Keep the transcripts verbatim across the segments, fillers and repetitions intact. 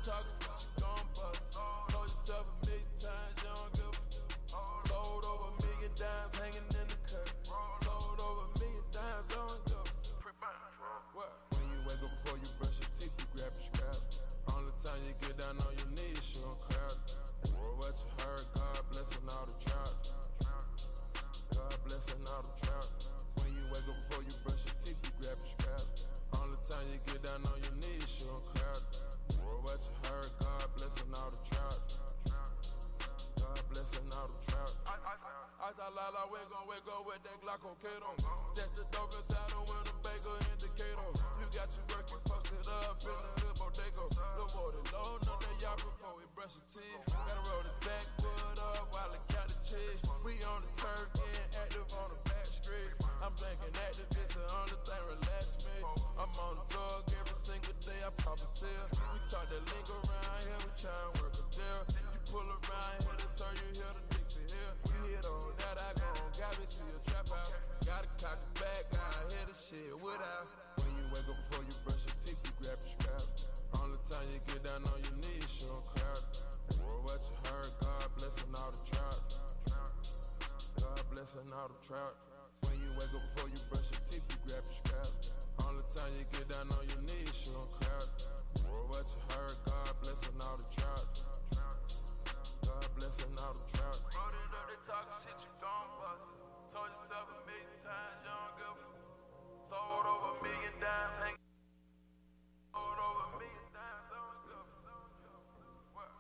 talking, but you gon' bust. Told yourself a million times, you don't give a fuck. Sold over a million dimes, hanging in the cut. Sold over a million dimes, don't give a fuck. What? When you wake up before you brush your teeth, you grab your scrap. Only time you get down on your knees, you don't crowd. What you heard, God blessing all the trout. God blessing all the trout. When you wake up before you brush your teeth, you grab your scrap. Only time you get down on your knees, you don't crowd. What you heard, God blessing all the trout. God blessing all the trout. I thought Lala, we gon' wake up with that Glockocato. Stash the dope inside the window, bagel indicator. You got your work, you posted up in the hood bodega. Look more than low, no that y'all before we brush your teeth. Gotta roll the backwood up while I count the cheese. We on the turf, getting active on the back street. I'm thinking activist, the only thing relax me. I'm on the drug every single day, I pop a seal. We talk that link around here, we try and work a deal. You pull around here, that's all you hear the Dixie Hill. You hit on that, I go on, got me see a trap out. Gotta cock it back, gotta hear the shit without. When you wake up before you brush your teeth, you grab your scrap. Only time you get down on your knees, you don't crowd. What you heard, God blessing all the trout. God blessing all the trout. When you wake up before you brush your teeth, you grab your scrap. Only time you get down on your knees, you don't crowd. What you heard, God blessing all the trout. God blessing all the trout. Wrote it up, they talking shit, you gon' bust. Told yourself a million times, you don't give a fuck. Sold over a million dimes, hanging. Sold over a million dimes, don't give a fuck. What?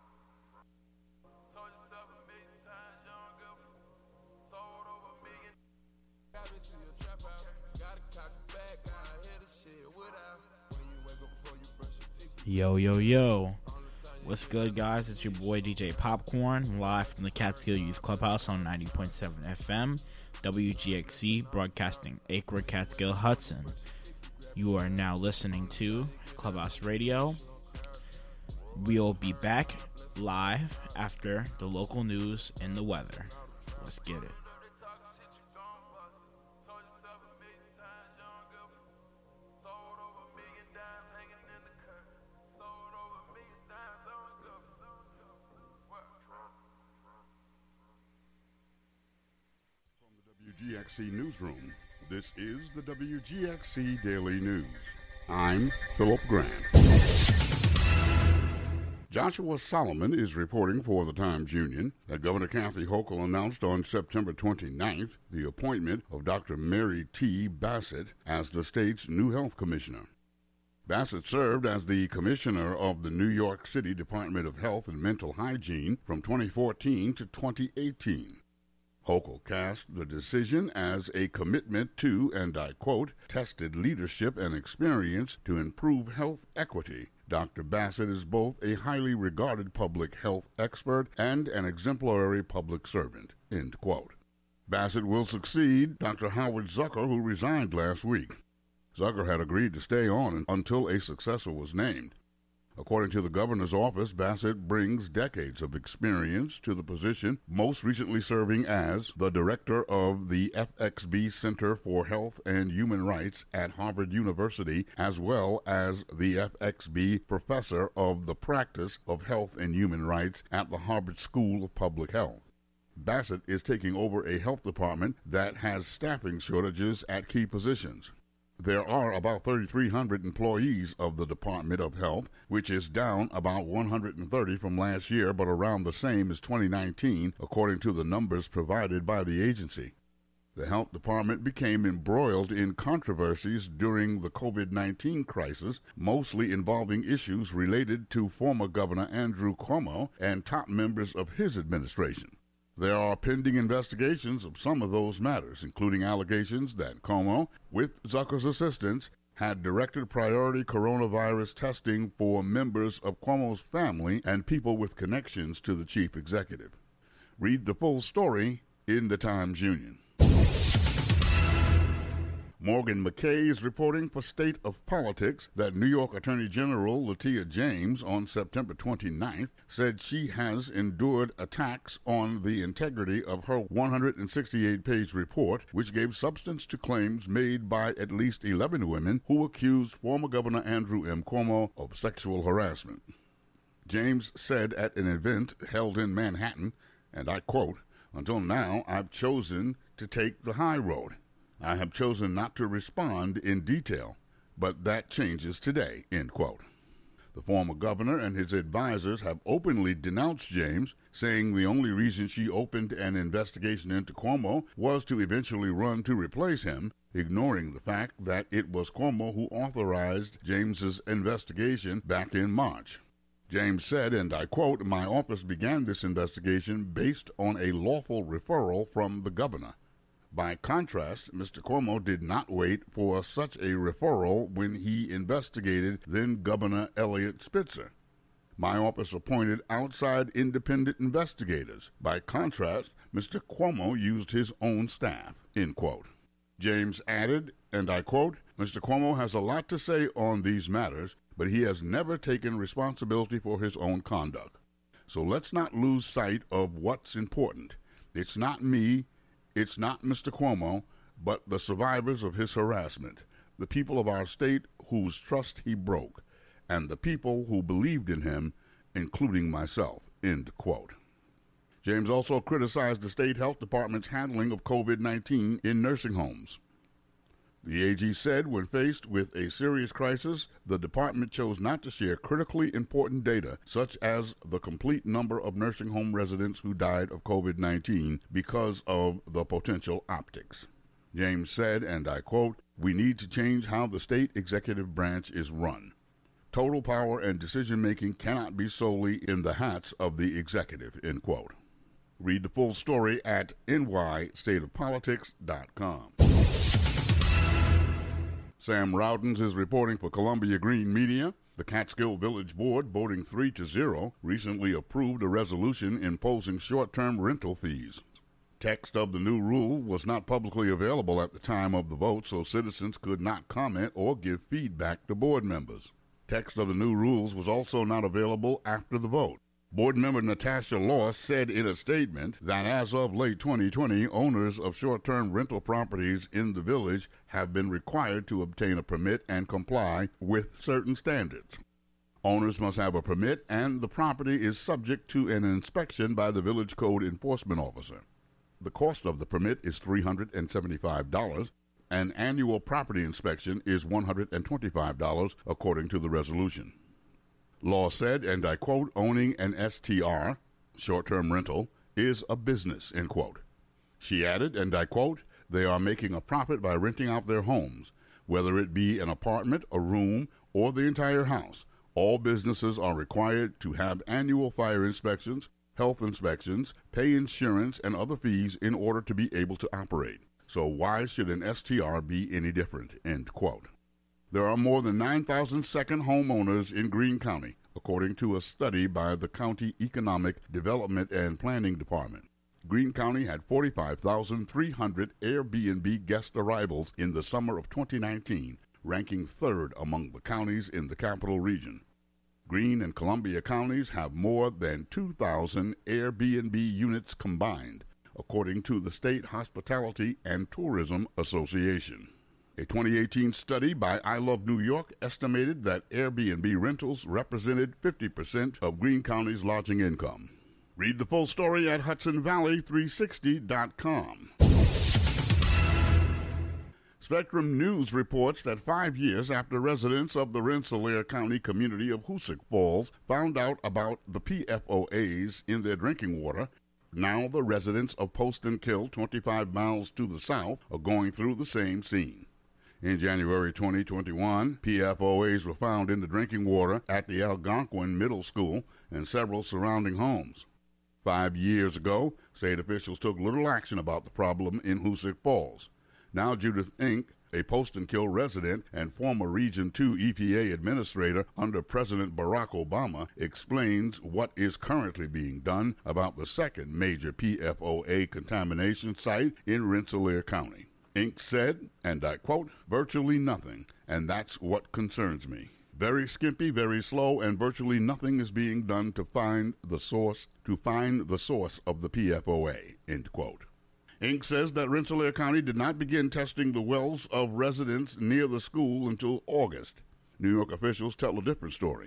Told yourself a million times, you don't give a fuck. Sold over a million. Got me see a trap out. Gotta cock it back, gotta hear the shit without. When you wake up before you brush your teeth. Yo, yo, yo. What's good, guys? It's your boy D J Popcorn, live from the Catskill Youth Clubhouse on ninety point seven F M, W G X C, broadcasting Acre, Catskill, Hudson. You are now listening to Clubhouse Radio. We'll be back live after the local news and the weather. Let's get it. W G X C Newsroom. This is the W G X C Daily News. I'm Philip Grant. Joshua Solomon is reporting for the Times-Union that Governor Kathy Hochul announced on September twenty-ninth the appointment of Doctor Mary T. Bassett as the state's new health commissioner. Bassett served as the commissioner of the New York City Department of Health and Mental Hygiene from twenty fourteen to twenty eighteen. Hochul cast the decision as a commitment to, and I quote, tested leadership and experience to improve health equity. Doctor Bassett is both a highly regarded public health expert and an exemplary public servant, end quote. Bassett will succeed Doctor Howard Zucker, who resigned last week. Zucker had agreed to stay on until a successor was named. According to the governor's office, Bassett brings decades of experience to the position, most recently serving as the director of the F X B Center for Health and Human Rights at Harvard University, as well as the F X B professor of the practice of health and human rights at the Harvard School of Public Health. Bassett is taking over a health department that has staffing shortages at key positions. There are about thirty-three hundred employees of the Department of Health, which is down about one hundred thirty from last year, but around the same as twenty nineteen, according to the numbers provided by the agency. The health department became embroiled in controversies during the covid nineteen crisis, mostly involving issues related to former Governor Andrew Cuomo and top members of his administration. There are pending investigations of some of those matters, including allegations that Cuomo, with Zucker's assistance, had directed priority coronavirus testing for members of Cuomo's family and people with connections to the chief executive. Read the full story in the Times-Union. Morgan McKay is reporting for State of Politics that New York Attorney General Letitia James on September twenty-ninth said she has endured attacks on the integrity of her one hundred sixty-eight page report, which gave substance to claims made by at least eleven women who accused former Governor Andrew M. Cuomo of sexual harassment. James said at an event held in Manhattan, and I quote, "Until now, I've chosen to take the high road. I have chosen not to respond in detail, but that changes today," end quote. The former governor and his advisors have openly denounced James, saying the only reason she opened an investigation into Cuomo was to eventually run to replace him, ignoring the fact that it was Cuomo who authorized James's investigation back in March. James said, and I quote, "My office began this investigation based on a lawful referral from the governor. By contrast, Mister Cuomo did not wait for such a referral when he investigated then-Governor Eliot Spitzer. My office appointed outside independent investigators. By contrast, Mister Cuomo used his own staff," end quote. James added, and I quote, "Mister Cuomo has a lot to say on these matters, but he has never taken responsibility for his own conduct. So let's not lose sight of what's important. It's not me, it's not Mister Cuomo, but the survivors of his harassment, the people of our state whose trust he broke, and the people who believed in him, including myself," end quote. James also criticized the state health department's handling of COVID nineteen in nursing homes. The A G said when faced with a serious crisis, the department chose not to share critically important data, such as the complete number of nursing home residents who died of COVID nineteen because of the potential optics. James said, and I quote, "We need to change how the state executive branch is run. Total power and decision-making cannot be solely in the hats of the executive," end quote. Read the full story at N Y state of politics dot com. Sam Rowdens is reporting for Columbia Green Media. The Catskill Village Board, voting three to zero, recently approved a resolution imposing short-term rental fees. Text of the new rule was not publicly available at the time of the vote, so citizens could not comment or give feedback to board members. Text of the new rules was also not available after the vote. Board member Natasha Law said in a statement that as of late twenty twenty, owners of short-term rental properties in the village have been required to obtain a permit and comply with certain standards. Owners must have a permit, and the property is subject to an inspection by the village code enforcement officer. The cost of the permit is three hundred seventy-five dollars. An annual property inspection is one hundred twenty-five dollars, according to the resolution. Law said, and I quote, "Owning an S T R, short-term rental, is a business," end quote. She added, and I quote, "They are making a profit by renting out their homes, whether it be an apartment, a room, or the entire house. All businesses are required to have annual fire inspections, health inspections, pay insurance, and other fees in order to be able to operate. So why should an S T R be any different?" End quote. There are more than nine thousand second homeowners in Greene County, according to a study by the County Economic Development and Planning Department. Greene County had forty-five thousand three hundred Airbnb guest arrivals in the summer of twenty nineteen, ranking third among the counties in the capital region. Greene and Columbia counties have more than two thousand Airbnb units combined, according to the State Hospitality and Tourism Association. A twenty eighteen study by I Love New York estimated that Airbnb rentals represented fifty percent of Greene County's lodging income. Read the full story at Hudson Valley three sixty dot com. Spectrum News reports that five years after residents of the Rensselaer County community of Hoosick Falls found out about the P F O As in their drinking water, now the residents of Poston Kill, twenty-five miles to the south, are going through the same scene. In January twenty twenty-one, P F O As were found in the drinking water at the Algonquin Middle School and several surrounding homes. Five years ago, state officials took little action about the problem in Hoosick Falls. Now Judith Ink, a Poston Kill resident and former Region two E P A administrator under President Barack Obama, explains what is currently being done about the second major P F O A contamination site in Rensselaer County. Ink said, and I quote, "Virtually nothing, and that's what concerns me. Very skimpy, very slow, and virtually nothing is being done to find the source to find the source of the P F O A," end quote. Ink says that Rensselaer County did not begin testing the wells of residents near the school until August. New York officials tell a different story.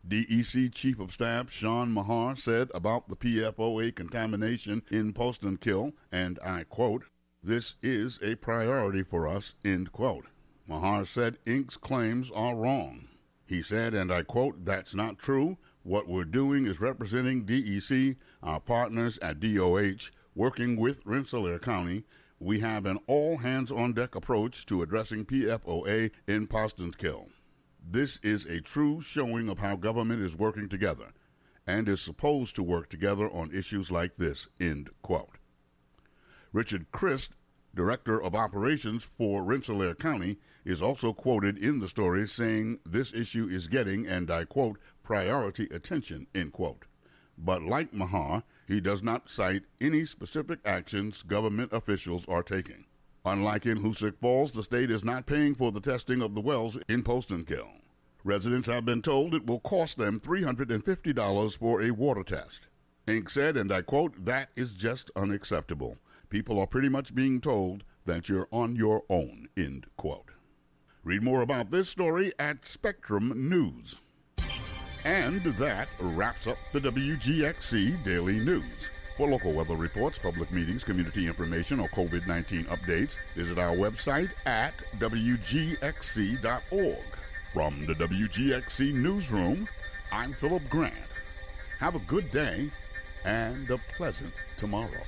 D E C Chief of Staff Sean Mahar said about the P F O A contamination in Poston Kill, and I quote, "This is a priority for us," end quote. Mahar said Incorporated's claims are wrong. He said, and I quote, "That's not true. What we're doing is representing D E C, our partners at D O H, working with Rensselaer County. We have an all-hands-on-deck approach to addressing P F O A in Poston Kill. This is a true showing of how government is working together and is supposed to work together on issues like this," end quote. Richard Christ, Director of Operations for Rensselaer County, is also quoted in the story saying this issue is getting, and I quote, "priority attention," end quote. But like Mahar, he does not cite any specific actions government officials are taking. Unlike in Hoosick Falls, the state is not paying for the testing of the wells in Poston Kill. Residents have been told it will cost them three hundred fifty dollars for a water test. Incorporated said, and I quote, "That is just unacceptable. People are pretty much being told that you're on your own," end quote. Read more about this story at Spectrum News. And that wraps up the W G X C Daily News. For local weather reports, public meetings, community information, or COVID nineteen updates, visit our website at W G X C dot org. From the W G X C Newsroom, I'm Philip Grant. Have a good day and a pleasant tomorrow.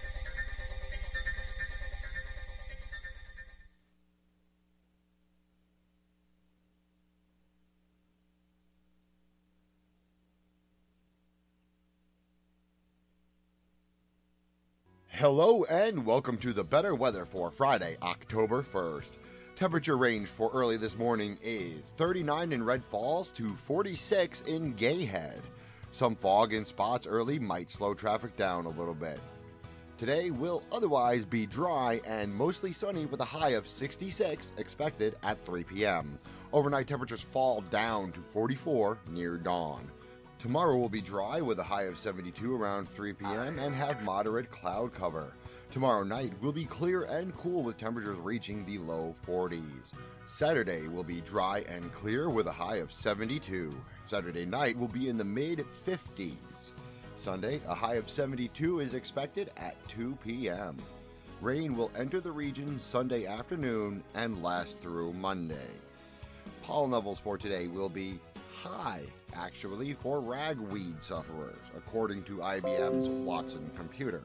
Hello and welcome to the better weather for Friday, October first. Temperature range for early this morning is thirty-nine in Red Falls to forty-six in Gayhead. Some fog in spots early might slow traffic down a little bit. Today will otherwise be dry and mostly sunny with a high of sixty-six expected at three p.m. Overnight temperatures fall down to forty-four near dawn. Tomorrow will be dry with a high of seventy-two around three p.m. and have moderate cloud cover. Tomorrow night will be clear and cool with temperatures reaching the low forties. Saturday will be dry and clear with a high of seventy-two. Saturday night will be in the mid fifties. Sunday, a high of seventy-two is expected at two p.m. Rain will enter the region Sunday afternoon and last through Monday. Pollen levels for today will be high, actually, for ragweed sufferers, according to I B M's Watson computer.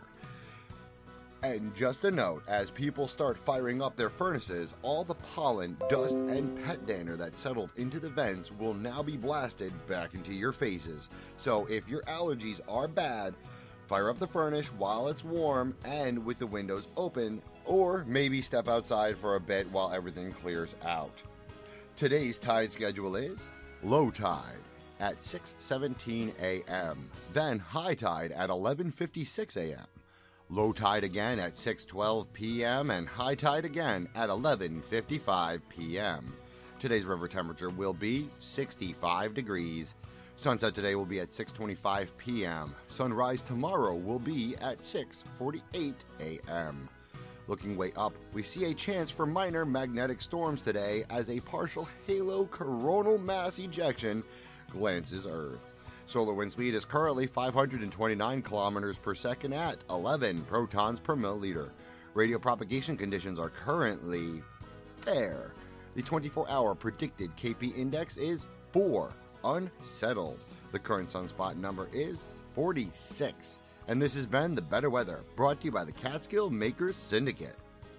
And just a note, as people start firing up their furnaces, all the pollen, dust, and pet dander that settled into the vents will now be blasted back into your faces. So if your allergies are bad, fire up the furnace while it's warm and with the windows open, or maybe step outside for a bit while everything clears out. Today's tide schedule is low tide at six seventeen a.m., then high tide at eleven fifty-six a.m., low tide again at six twelve p.m., and high tide again at eleven fifty-five p.m. Today's river temperature will be sixty-five degrees. Sunset today will be at six twenty-five p.m. Sunrise tomorrow will be at six forty-eight a.m. Looking way up, we see a chance for minor magnetic storms today as a partial halo coronal mass ejection glances Earth. Solar wind speed is currently five hundred twenty-nine kilometers per second at eleven protons per milliliter. Radio propagation conditions are currently fair. The twenty-four hour predicted K P index is four, unsettled. The current sunspot number is forty-six. And this has been The Better Weather, brought to you by the Catskill Makers Syndicate.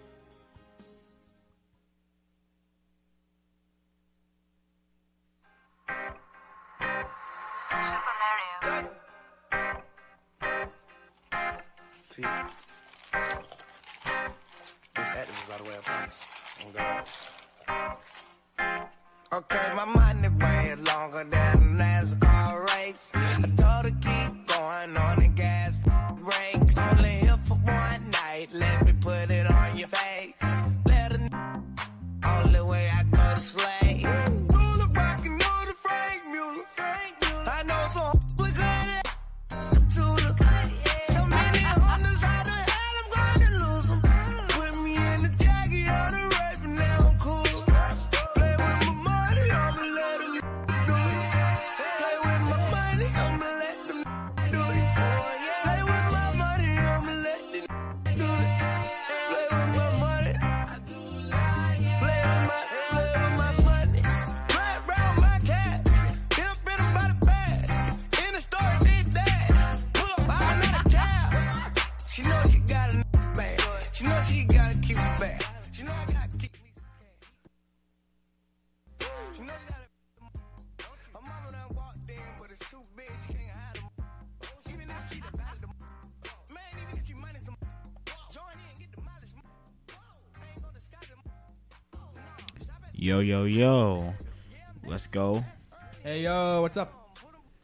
Super Mario. T. This activist, by the way, I promise. Oh, God. Okay, my money way longer than a NASCAR race. I told her keep going on the gas brakes. Only here for one night, let me put it on your face. Let her know, only way I go to slay. Ruler rockin' on the Frank Mueller. I know some look at it. So many hunters, how the hell I'm gonna lose them? Put me in the jacket on the rape and now I'm cool. Play with my money, I'ma let them do it. Play with my Yo, yo, yo. Let's go. Hey, yo, what's up?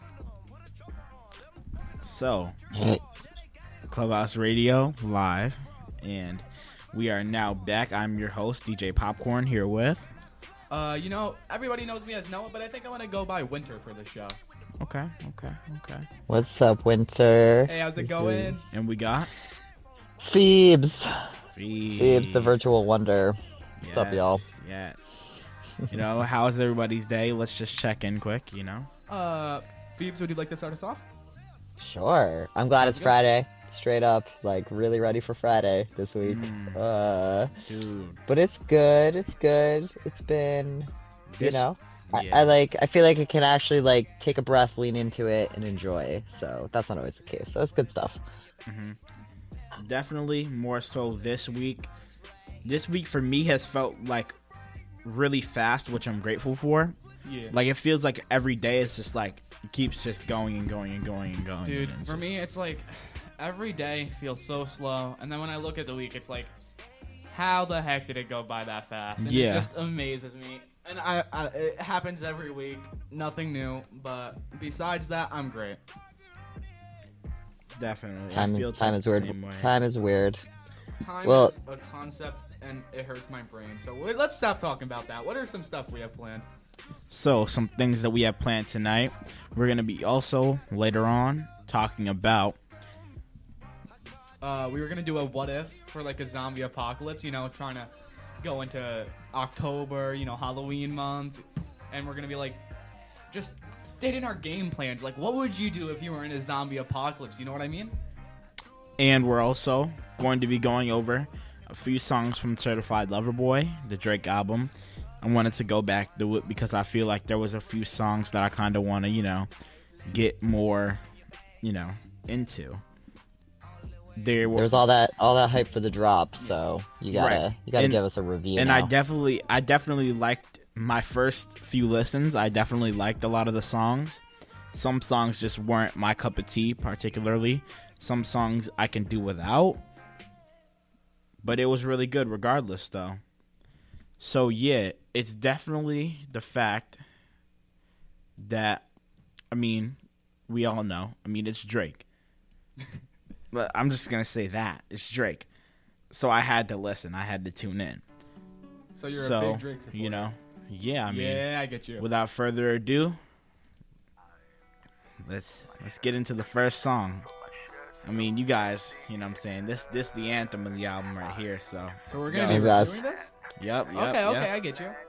So, Clubhouse Radio live, and we are now back. I'm your host, D J Popcorn, here with... Uh, you know, everybody knows me as Noah, but I think I want to go by Winter for the show. Okay, okay, okay. What's up, Winter? Hey, how's it This going? is And we got... Phoebes. Phoebes. Phoebes, the virtual wonder. Yes, What's up, y'all? Yes. You know, how's everybody's day? Let's just check in quick, you know? Uh, Phoebes, would you like to start us off? Sure. I'm glad Sounds it's good. Friday. Straight up, like, really ready for Friday this week. Mm. Uh, Dude. but it's good. It's good. It's been, you This- know, I, yeah. I like. I feel like it can actually like take a breath, lean into it, and enjoy. So that's not always the case. So it's good stuff. hmm Definitely more so this week. This week for me has felt like really fast, which I'm grateful for. Yeah. Like it feels like every day it's just like it keeps just going and going and going and going. Dude, and it's for just- me, it's like every day feels so slow, and then when I look at the week, it's like, how the heck did it go by that fast? And Yeah. it just amazes me. And I, I, it happens every week, nothing new. But besides that, I'm great. definitely. I Time, feel time the is weird. same way. Time is weird. Time Well- is a concept, and it hurts my brain. So wait, let's stop talking about that. What are some stuff we have planned? So, some things that we have planned tonight. We're going to be also, later on, talking about... Uh, we were gonna do a what if for like a zombie apocalypse. You know, trying to go into October. You know, Halloween month, and we're gonna be like, just stating our game plans. Like, what would you do if you were in a zombie apocalypse? You know what I mean? And we're also going to be going over a few songs from Certified Lover Boy, the Drake album. I wanted to go back to it because I feel like there was a few songs that I kind of want to, you know, get more, you know, into. There were, There's all that all that hype for the drop, so you gotta Right. you gotta And- give us a review. and now. I definitely, I definitely liked my first few listens. I definitely liked a lot of the songs. Some songs just weren't my cup of tea, particularly. Some songs I can do without. But it was really good regardless, though. So, yeah, it's definitely the fact that, I mean, we all know. I mean, it's Drake. But I'm just going to say that. It's Drake. So I had to listen. I had to tune in. So you're so, a big Drake supporter. you know, yeah, I mean, yeah, I get you. without further ado, let's let's get into the first song. I mean, you guys, you know what I'm saying? This this the anthem of the album right here, so. so let's we're gonna go. be Congrats. reviewing this. Yep, yep, okay, okay, yep. I get you.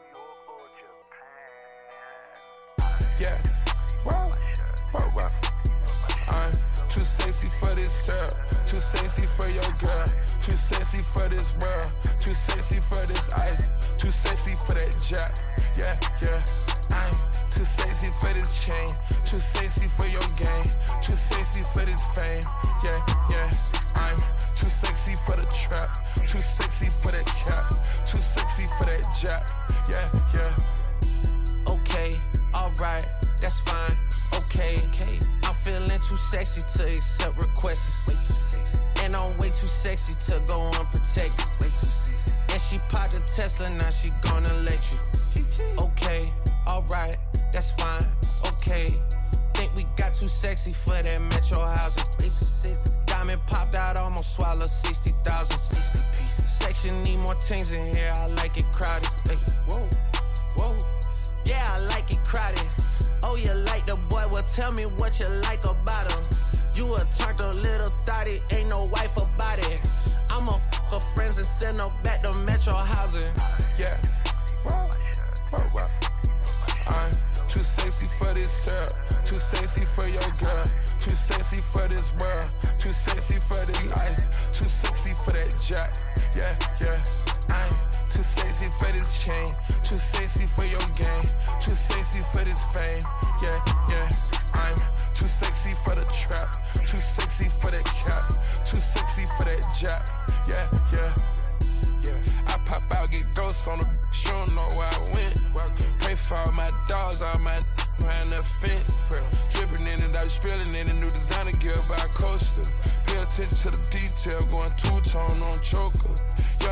Yeah. Whoa, whoa, whoa. I'm too sexy for this syrup, too sexy for your girl, too sexy for this world, too sexy for this ice, too sexy for that jack. Yeah, yeah. I'm too sexy for this chain, too sexy for your game, too sexy for this fame. Yeah, yeah. I'm too sexy for the trap, too sexy for that cap, too sexy for that jack. Yeah, yeah. Okay, alright, that's fine. Okay, okay. I'm feeling too sexy to accept requests. Way too sexy. And I'm way too sexy to go unprotected. Way too sexy. And she popped a Tesla, now she gonna let you. Okay, alright, that's fine. Okay. Think we got too sexy for that metro housing. Way too sexy. Diamond popped out, almost swallowed sixty thousand. sixty pieces. Section need more things in here, I like it crowded. Hey, whoa, whoa. Yeah, I like it crowded. Oh, you like the boy? Well, tell me what you like about him. You a turned a little thotty, ain't no wife about it. I'ma f her friends and send her back to metro housing. Yeah. Whoa, whoa, whoa. I'm too sexy for this syrup, too sexy for your girl, too sexy for this world, too sexy for this ice, too sexy for that jack. Yeah, yeah. I'm too sexy for this chain, too sexy for your game, too sexy for this fame. Yeah, yeah. I'm too sexy for the trap, too sexy for that cap, too sexy for that jack. Yeah, yeah. Yeah, I pop out, get ghosts on the bitch, you don't know where I went. Pray for all my dogs, all my behind the fence. Dripping in it, I was spilling in a new designer gear by a coaster. Pay attention to the detail, going two-tone on choker. Young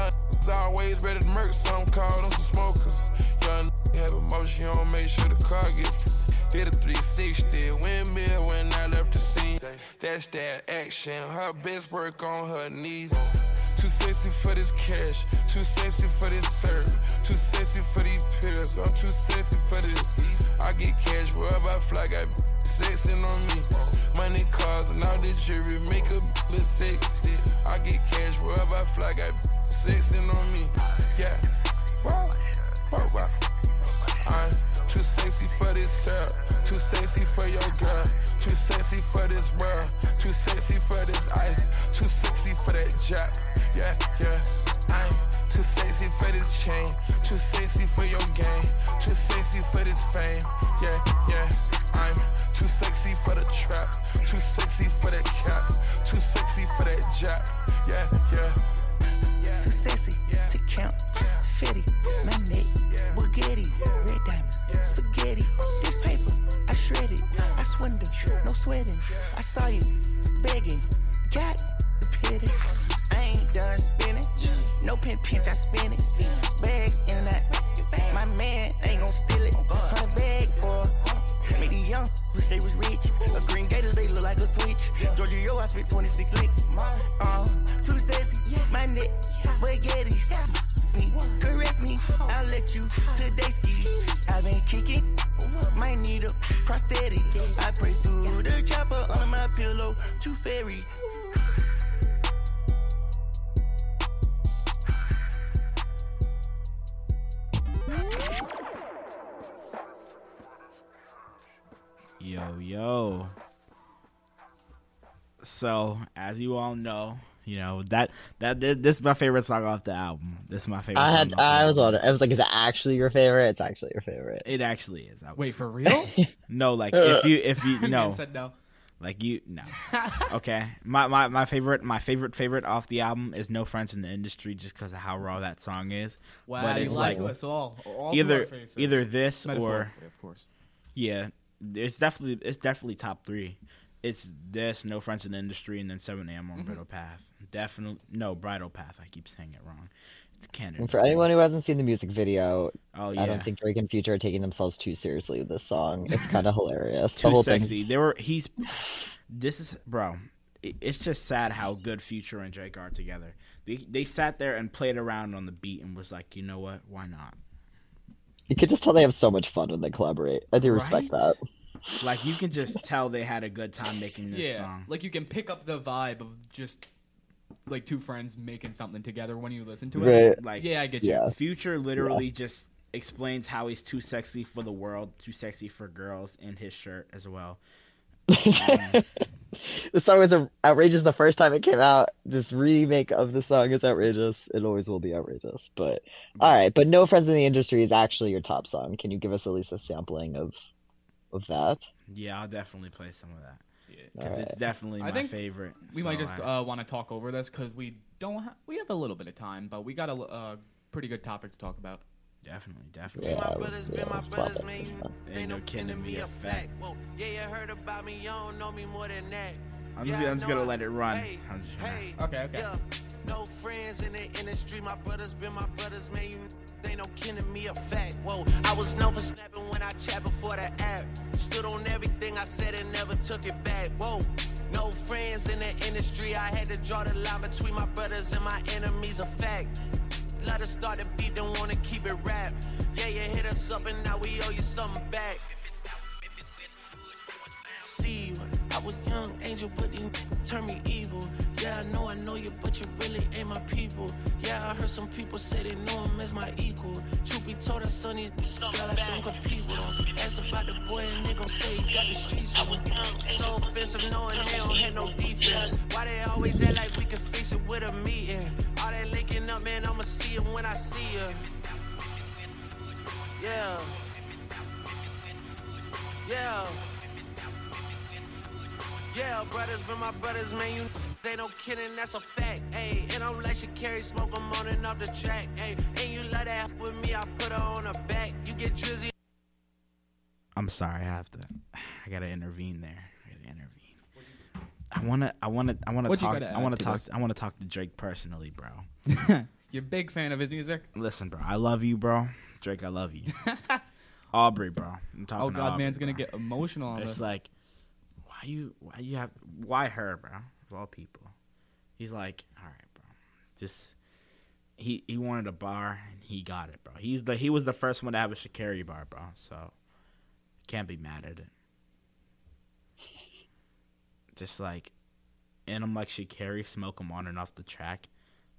niggas always ready to murk, some call them some smokers. Young nigga have emotion, you don't make sure the car get did a three sixty windmill when I left the scene. That's that action, her best work on her knees. Too sexy for this cash, too sexy for this serve, too sexy for these pills, I'm too sexy for this. I get cash wherever I fly, got sexing on me. Money, cars, and all the jewelry make a look sexy. I get cash wherever I fly, got sexing on me. Yeah, wow, wow, wow. I'm too sexy for this girl, too sexy for your girl, too sexy for this world, too sexy for this ice, too sexy for that job. Yeah, yeah. I'm too sexy for this chain, too sexy for your game, too sexy for this fame. Yeah, yeah. I'm too sexy for the trap, too sexy for that cap, too sexy for that job. Yeah, yeah. Too sexy to count. Fetty, my neck, Bugatti, red diamonds, spaghetti. This paper, I shred it. I swindle, no sweating. I saw you begging, got the pity. I ain't done spinning, no pin pinch, I spin it. Bags in that, my man ain't gon' steal it. Hundred bags for made these young who say was rich. A green gators, they look like a switch. Georgia, yo, I spit twenty-six licks. Uh, too sexy, my neck, baguettes. Caress me, I'll let you today ski. I've been kicking, might need a prosthetic. I pray to the chopper under my pillow, too fairy. Yo, yo. So, as you all know, you know that that this is my favorite song off the album. This is my favorite. I song had off the I was album. on it. I was like, is it actually your favorite? It's actually your favorite. It actually is. I was- Wait, for real? no, like if you if you Man no, said no. like you no. Okay, my, my my favorite my favorite favorite off the album is No Friends in the Industry, just because of how raw that song is. Wow, But you it's lied like to us all. all to either our faces. either this or Metaphorically, of course. yeah, it's definitely it's definitely top three. It's this, No Friends in the Industry, and then seven a.m. on Mm-hmm. Bridal Path. Definitely no Bridal Path. I keep saying it wrong. It's Canada. And for anyone who hasn't seen the music video, oh yeah, I don't think Drake and Future are taking themselves too seriously with this song. It's kind of hilarious. The too whole sexy. thing. They were he's. This is bro. it- It's just sad how good Future and Drake are together. They they sat there and played around on the beat and was like, you know what? Why not? You can just tell they have so much fun when they collaborate. I do respect Right? that. Like you can just tell they had a good time making this Yeah, song. like you can pick up the vibe of just like two friends making something together when you listen to it. Right. Like Yeah, I get you. Yeah. Future literally just explains how he's too sexy for the world, too sexy for girls in his shirt as well. Um, The song was outrageous the first time it came out. This remake of the song is outrageous. It always will be outrageous. But all right, but No Friends in the Industry is actually your top song. Can you give us at least a sampling of of that? yeah, I'll definitely play some of that Yeah. because All it's right. definitely I my think favorite. We so might just I- uh, want to talk over this because we don't. Ha- we have a little bit of time, but we got a uh, pretty good topic to talk about. definitely, definitely. Yeah, My I would- brothers yeah, been my let's swap brothers, it man. this You time. ain't no kidding me a fact. Whoa, yeah, you heard about me, you don't know me more than that. I'm Yeah, just, I I'm just know gonna I- let it run. Hey, I'm just gonna- hey, Okay, okay. yeah. No friends in the industry, my brothers been my brothers, man. You ain't no kidding me a fact. Whoa, I was known for snapping when I chat before the app. Stood on everything I said and never took it back. Whoa, no friends in the industry. I had to draw the line between my brothers and my enemies. A fact. Let us start the beat, don't wanna keep it rap. Yeah, you hit us up and now we owe you something back. See you, I was young angel, but you turn me evil. Yeah, I know I know you, but you really ain't my people. Yeah, I heard some people say they know him as my equal. Truth be told, that son these girl I don't compete with him. Ask about the boy and they gon' say he got the streets with him. So offensive knowing they don't have no defense. Why they always act like we can fix it with a meeting? All that linking up, man, I'ma see you when I see you. Yeah. Yeah. Yeah, brothers been my brothers, man, you they no kidding, that's a fact, ayy. And I'm like Sha'Carri, smoke 'em on and off the track, ayy. And you love that with me, I put her on her back. You get drizzy. I'm sorry, I have to. I gotta intervene there. I gotta intervene. I wanna, I wanna, I wanna What you talk. gotta I wanna add to talk. this? I wanna talk to Drake personally, bro. You're a big fan of his music? Listen, bro. I love you, bro. Drake, I love you. Aubrey, bro. I'm talking Oh to God, Aubrey, man's gonna bro. get emotional on It's this. like, why you, why you have, why her, bro? Of all people, he's like, all right, bro. Just he he wanted a bar and he got it, bro. He's the he was the first one to have a Sha'Carri bar, bro. So can't be mad at it. Just like, and I'm like Sha'Carri, smoke him on and off the track.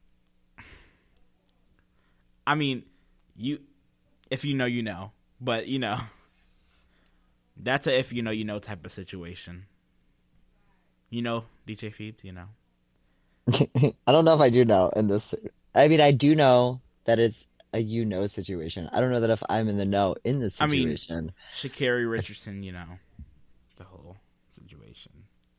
I mean, you, if you know, you know. But, you know, that's a if you know, you know type of situation. You know, D J Phoebes, you know. I don't know if I do know in this. I mean, I do know that it's a you know situation. I don't know that if I'm in the know in this I mean- situation. Sha'Carri Richardson, you know, the whole situation.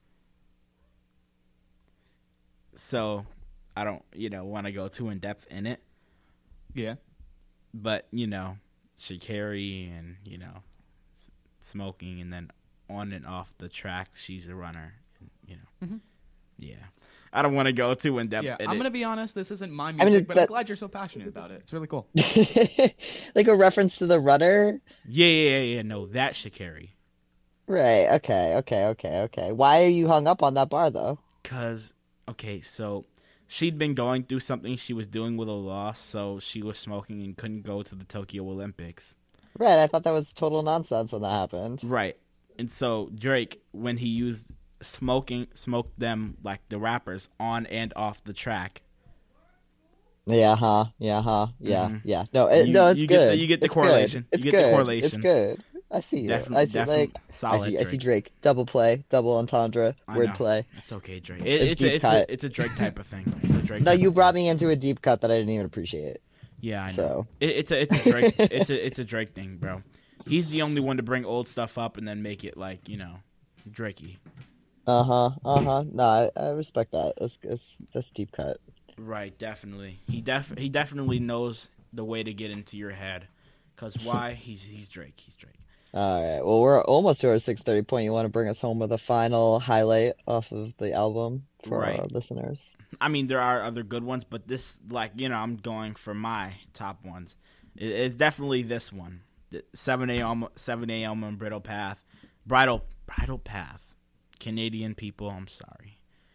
So, I don't, you know, want to go too in depth in it. Yeah. But, you know, Sha'Carri and, you know, s- smoking and then on and off the track, she's a runner. And, you know, Mhm. yeah. I don't want to go too in depth Yeah, in I'm it. gonna be honest. This isn't my mean, music, but I'm but- glad you're so passionate about it. It's really cool. Like a reference to the runner? Yeah, yeah, yeah, yeah. No, that Sha'Carri. Right. Okay. Okay. Okay. Okay. Why are you hung up on that bar though? Because, okay, so she'd been going through something she was doing with a loss, so she was smoking and couldn't go to the Tokyo Olympics. Right. I thought that was total nonsense when that happened. Right. And so Drake, when he used smoking, smoked them, like the rappers, on and off the track. Yeah. Huh. Yeah. Huh. Yeah. Mhm. Yeah. No. It, You- no. It's you good. get the- you get the It's good. correlation. You It's get the good. correlation. It's good. I see you. Definitely, I see definitely like solid I see. Drake. I see Drake. Double play. Double entendre. I Word know. play. It's okay, Drake. It, It's it's a, deep it's cut. a it's a Drake type of thing. It's a Drake. No, type you of brought thing. me into a deep cut that I didn't even appreciate. Yeah, I know. So. It, it's a it's a Drake it's a it's a Drake thing, bro. He's the only one to bring old stuff up and then make it like, you know, Drakey. Uh huh. Uh huh. No, I, I respect that. That's that's that's deep cut. Right, definitely. He def he definitely knows the way to get into your head. Cause why? He's he's Drake. He's Drake. All right. Well, we're almost to our six thirty point. You want to bring us home with a final highlight off of the album for Right. our listeners? I mean, there are other good ones, but this, like, you know, I'm going for my top ones. It, it's definitely this one. The seven a.m. seven a.m. on Bridle Path. Bridal Bridal Path. Canadian people, I'm sorry.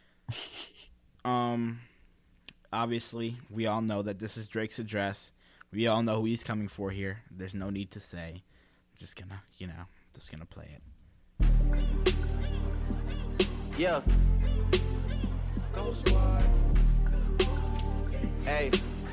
Um, obviously, we all know that this is Drake's address. We all know who he's coming for here. There's no need to say. I'm just gonna, you know, just gonna play it. Yeah. Go squad. Hey.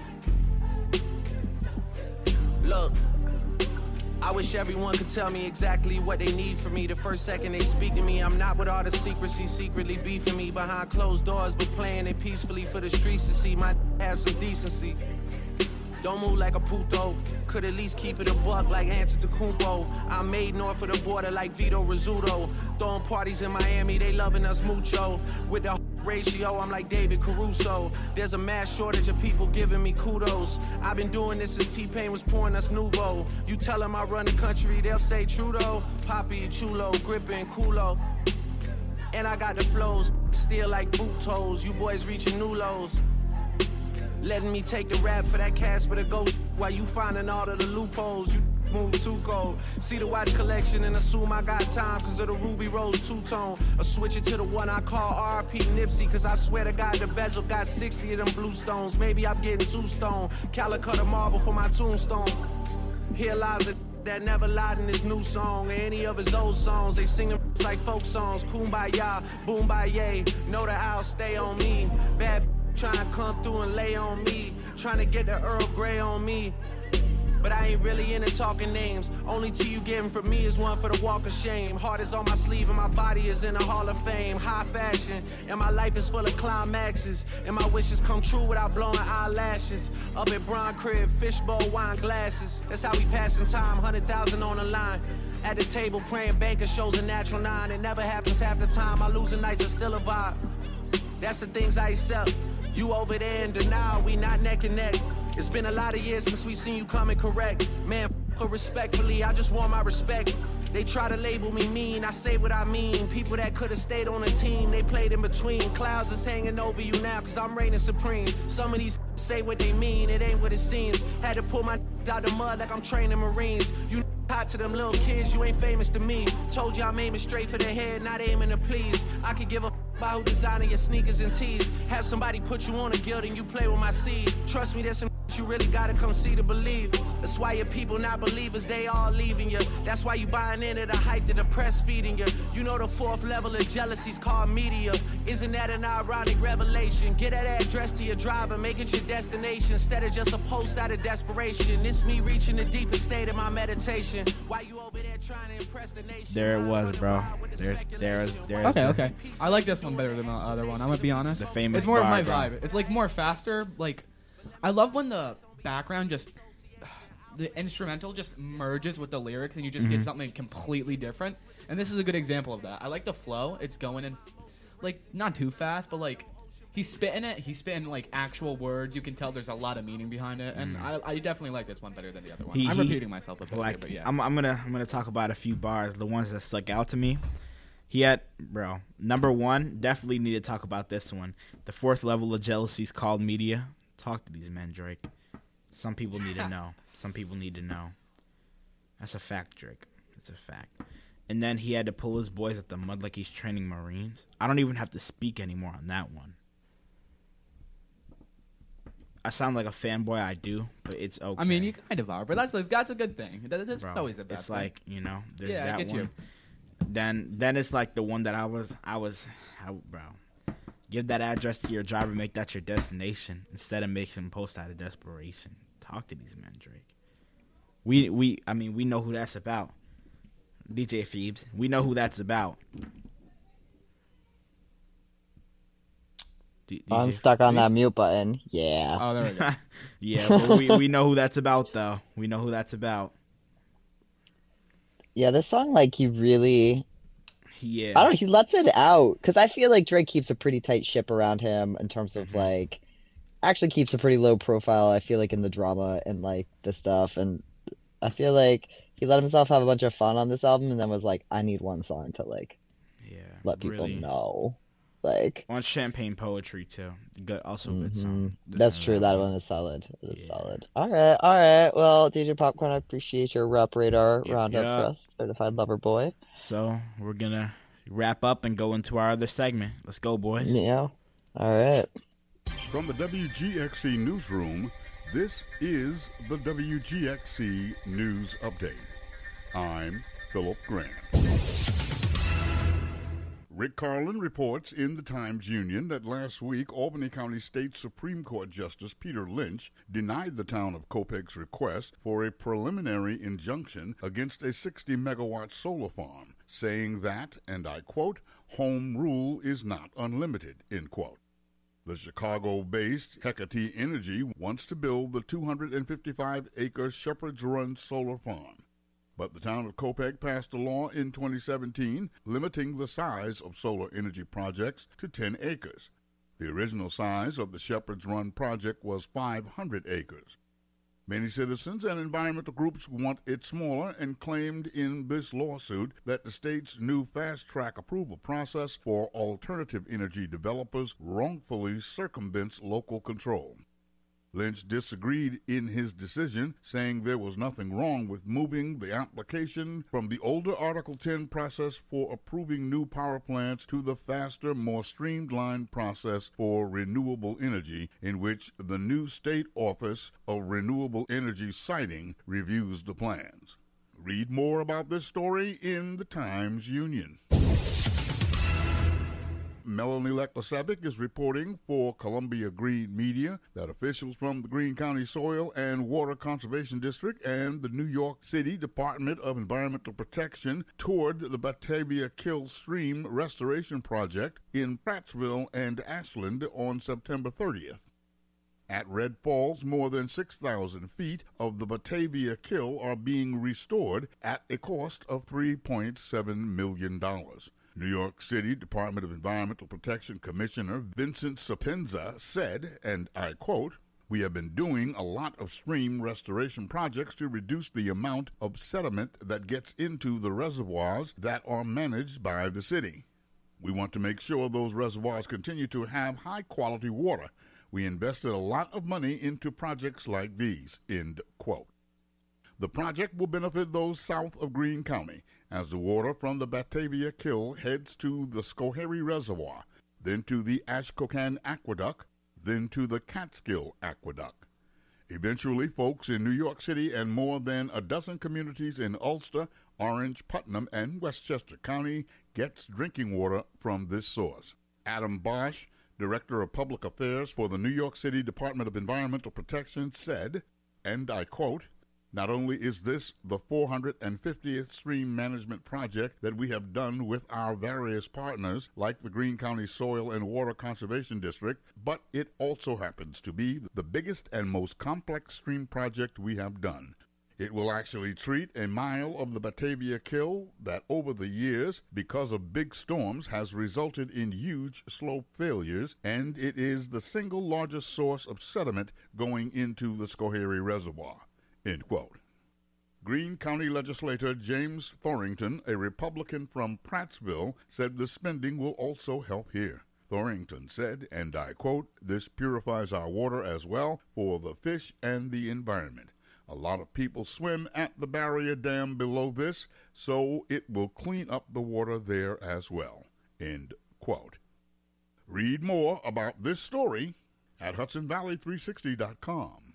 Look. I wish everyone could tell me exactly what they need from me. The first second they speak to me, I'm not with all the secrecy, secretly beefing me behind closed doors, but playing it peacefully for the streets to see. My have some decency. Don't move like a puto. Could at least keep it a buck like Antetokounmpo. I'm made north of the border like Vito Rizzuto. Throwing parties in Miami, they loving us mucho. With the ratio, I'm like David Caruso. There's a mass shortage of people giving me kudos. I've been doing this since T-Pain was pouring us Nouveau. You tell them I run the country, they'll say Trudeau. Poppy, Chulo, Grippin', Kulo. And I got the flows, still like boot toes. You boys reaching new lows. Letting me take the rap for that Casper the Ghost while you finding all of the loopholes. You move too cold. See the watch collection and assume I got time cause of the Ruby Rose two-tone. Or switch it to the one I call R P Nipsey cause I swear to God the bezel got sixty of them blue stones. Maybe I'm getting too stoned. Calicut a marble for my tombstone. Here lies a that never lied in his new song or any of his old songs. They sing them like folk songs. Kumbaya, boom by yay. Know that I'll stay on me. Bad trying to come through and lay on me. Trying to get the Earl Grey on me. But I ain't really into talking names. Only tea you getting from me is one for the walk of shame. Heart is on my sleeve and my body is in the Hall of Fame. High fashion and my life is full of climaxes. And my wishes come true without blowing eyelashes. Up at Bron Crib, fishbowl, wine glasses. That's how we passing time, one hundred thousand on the line. At the table praying banker shows a natural nine. It never happens half the time. My losing nights are still a vibe. That's the things I accept. You over there in denial, we not neck and neck. It's been a lot of years since we seen you coming correct. Man, f- her respectfully, I just want my respect. They try to label me mean, I say what I mean. People that could have stayed on the team, they played in between. Clouds is hanging over you now, cause I'm reigning supreme. Some of these say what they mean, it ain't what it seems. Had to pull my out the mud like I'm training Marines. You hot to them little kids, you ain't famous to me. Told you I'm aiming straight for the head, not aiming to please. I could give a about who designing your sneakers and tees. Have somebody put you on a guild and you play with my seed. Trust me, there's some you really gotta come see to believe. That's why your people not believers, they all leaving you. That's why you buying into the hype that the press feeding you. You know the fourth level of jealousy's called media. Isn't that an ironic revelation? Get that address to your driver, make it your destination instead of just a post out of desperation. It's me reaching the deepest state of my meditation. Why you over there trying to impress the nation? There it was, bro. There's, there's, there's. Okay, the, okay. I like this one better than the other one. I'm gonna be honest. The famous It's more of bar, my bro. vibe. It's like more faster. Like, I love when the background just, the instrumental just merges with the lyrics and you just Mm-hmm. get something completely different. And this is a good example of that. I like the flow. It's going in, like, not too fast, but like, he's spitting it. He's spitting like actual words. You can tell there's a lot of meaning behind it. And I, I definitely like this one better than the other one. Mm. He- I'm he- repeating myself a bit, Like, here, but yeah. I'm, I'm gonna, I'm gonna talk about a few bars, the ones that stuck out to me. He had, bro, number one, definitely need to talk about this one. The fourth level of jealousy is called media. Talk to these men, Drake. Some people need to know. Some people need to know. That's a fact, Drake. It's a fact. And then he had to pull his boys at the mud like he's training Marines. I don't even have to speak anymore on that one. I sound like a fanboy, I do, but it's okay. I mean, you kind of are, but that's like, that's a good thing. That's, that's Bro, always a bad it's thing. like, you know, there's Yeah, I that get one. you. Then then it's like the one that I was I was I, bro. Give that address to your driver, make that your destination instead of making them post out of desperation. Talk to these men, Drake. We we I mean we know who that's about. D J Phoebes. We know who that's about. D- I'm D J stuck on that Phoebes? mute button. Yeah. Oh, there we go. Yeah, but we, we know who that's about though. We know who that's about. Yeah, this song, like, he really, Yeah. I don't know, he lets it out. Because I feel like Drake keeps a pretty tight ship around him in terms of, Mhm. like, actually keeps a pretty low profile, I feel like, in the drama and, like, the stuff. And I feel like he let himself have a bunch of fun on this album and then was like, I need one song to, like, Yeah. let people really. know. Like, On Champagne Poetry too. Good, also a good mhm. song. That's Listen to true. That one is solid. It's Yeah. solid. All right, all right. Well, D J Popcorn, I appreciate your rep radar Yep, roundup yep. for us, certified lover boy. So we're gonna wrap up and go into our other segment. Let's go, boys. Yeah. All right. From the W G X C newsroom, this is the W G X C News Update. I'm Philip Grant. Rick Carlin reports in the Times-Union that last week Albany County State Supreme Court Justice Peter Lynch denied the town of Copeg's request for a preliminary injunction against a sixty megawatt solar farm, saying that, and I quote, home rule is not unlimited, end quote. The Chicago-based Hecate Energy wants to build the two hundred fifty-five acre Shepherd's Run solar farm. But the town of Copeg passed a law in twenty seventeen limiting the size of solar energy projects to ten acres. The original size of the Shepherd's Run project was five hundred acres. Many citizens and environmental groups want it smaller and claimed in this lawsuit that the state's new fast-track approval process for alternative energy developers wrongfully circumvents local control. Lynch disagreed in his decision, saying there was nothing wrong with moving the application from the older Article ten process for approving new power plants to the faster, more streamlined process for renewable energy, in which the new State Office of Renewable Energy Siting reviews the plans. Read more about this story in the Times-Union. Melanie Leklasevich is reporting for Columbia Green Media that officials from the Greene County Soil and Water Conservation District and the New York City Department of Environmental Protection toured the Batavia Kill Stream Restoration Project in Prattsville and Ashland on September thirtieth. At Red Falls, more than six thousand feet of the Batavia Kill are being restored at a cost of three point seven million dollars. New York City Department of Environmental Protection Commissioner Vincent Sapenza said, and I quote, We have been doing a lot of stream restoration projects to reduce the amount of sediment that gets into the reservoirs that are managed by the city. We want to make sure those reservoirs continue to have high-quality water. We invested a lot of money into projects like these." End quote. The project will benefit those south of Greene County as the water from the Batavia Kill heads to the Schoharie Reservoir, then to the Ashcocan Aqueduct, then to the Catskill Aqueduct. Eventually, folks in New York City and more than a dozen communities in Ulster, Orange, Putnam, and Westchester County gets drinking water from this source. Adam Bosch, Director of Public Affairs for the New York City Department of Environmental Protection, said, and I quote, "Not only is this the four hundred fiftieth stream management project that we have done with our various partners, like the Greene County Soil and Water Conservation District, but it also happens to be the biggest and most complex stream project we have done. It will actually treat a mile of the Batavia Kill that over the years, because of big storms, has resulted in huge slope failures, and it is the single largest source of sediment going into the Schoharie Reservoir." End quote. Greene County legislator James Thorington, a Republican from Prattsville, said the spending will also help here. Thorington said, and I quote, "This purifies our water as well for the fish and the environment. A lot of people swim at the barrier dam below this, so it will clean up the water there as well." End quote. Read more about this story at Hudson Valley three sixty dot com.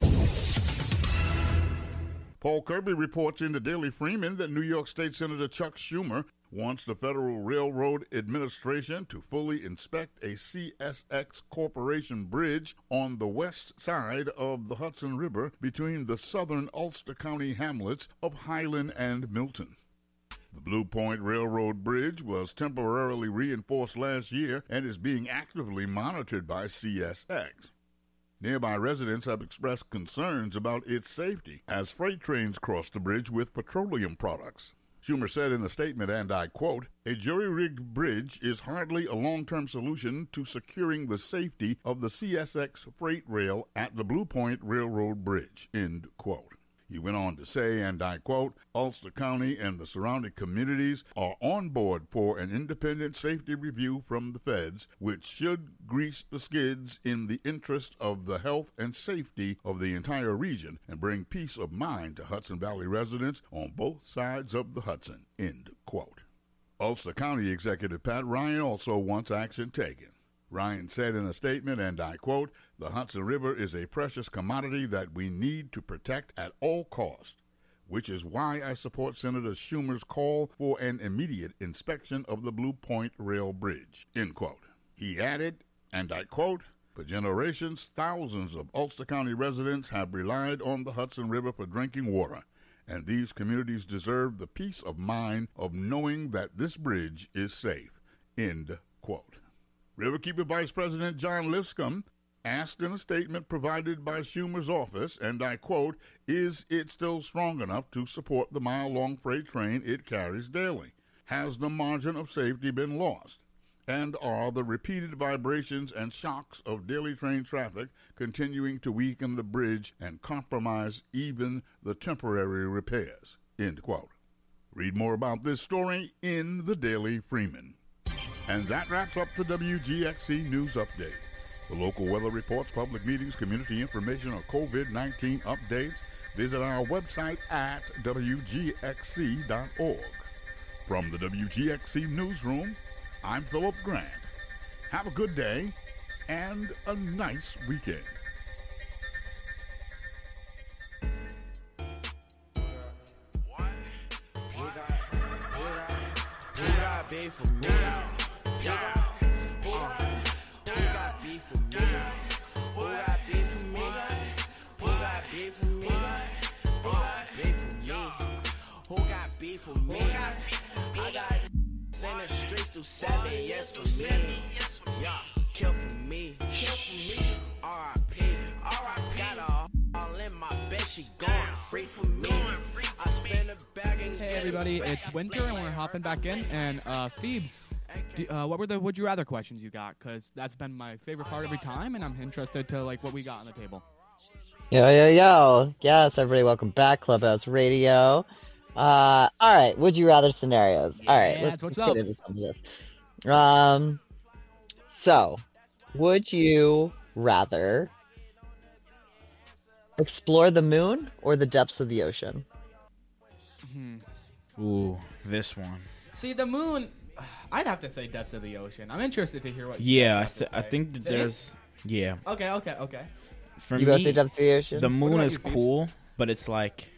Paul Kirby reports in the Daily Freeman that New York State Senator Chuck Schumer wants the Federal Railroad Administration to fully inspect a C S X Corporation bridge on the west side of the Hudson River between the southern Ulster County hamlets of Highland and Milton. The Blue Point Railroad Bridge was temporarily reinforced last year and is being actively monitored by C S X. Nearby residents have expressed concerns about its safety as freight trains cross the bridge with petroleum products. Schumer said in a statement, and I quote, "A jury-rigged bridge is hardly a long-term solution to securing the safety of the C S X freight rail at the Blue Point Railroad Bridge." End quote. He went on to say, and I quote, "Ulster County and the surrounding communities are on board for an independent safety review from the feds, which should grease the skids in the interest of the health and safety of the entire region and bring peace of mind to Hudson Valley residents on both sides of the Hudson." End quote. Ulster County Executive Pat Ryan also wants action taken. Ryan said in a statement, and I quote, "The Hudson River is a precious commodity that we need to protect at all costs, which is why I support Senator Schumer's call for an immediate inspection of the Blue Point Rail Bridge." End quote. He added, and I quote, "For generations, thousands of Ulster County residents have relied on the Hudson River for drinking water, and these communities deserve the peace of mind of knowing that this bridge is safe." End quote. Riverkeeper Vice President John Lipscomb asked in a statement provided by Schumer's office, and I quote, "Is it still strong enough to support the mile-long freight train it carries daily? Has the margin of safety been lost? And are the repeated vibrations and shocks of daily train traffic continuing to weaken the bridge and compromise even the temporary repairs?" End quote. Read more about this story in the Daily Freeman. And that wraps up the W G X C News Update. The local weather reports, public meetings, community information, or COVID nineteen updates, visit our website at W G X C dot org. From the W G X C Newsroom, I'm Philip Grant. Have a good day and a nice weekend. Beef for me. Who got beef for me? Who got beef for me? Who got beef for me? Who got beef for me? Who got beef for me? I got in the streets through seven, yes for me. Yeah, kill for me. Kill for me. R I P. R I P. Got a all in my bed, she going free for me. I spend a bag and Hey everybody, it's winter and we're hopping back in. And uh, Phoebes, do, uh, what were the would you rather questions you got? Because that's been my favorite part every time, and I'm interested to like what we got on the table. Yo, yo, yo. Yes, everybody, welcome back. Clubhouse Radio. Uh, all right, would you rather scenarios? all right, Yes, let's, what's let's up? get into some of this. Um, so, would you rather explore the moon or the depths of the ocean? Ooh, this one. See, the moon, I'd have to say depths of the ocean. I'm interested to hear what. Yeah, I, you guys have s- to I say. think that See? there's. Yeah, Okay, okay, okay. for You both me, say depths of the ocean? the moon about is you, Phoebes? cool, but it's like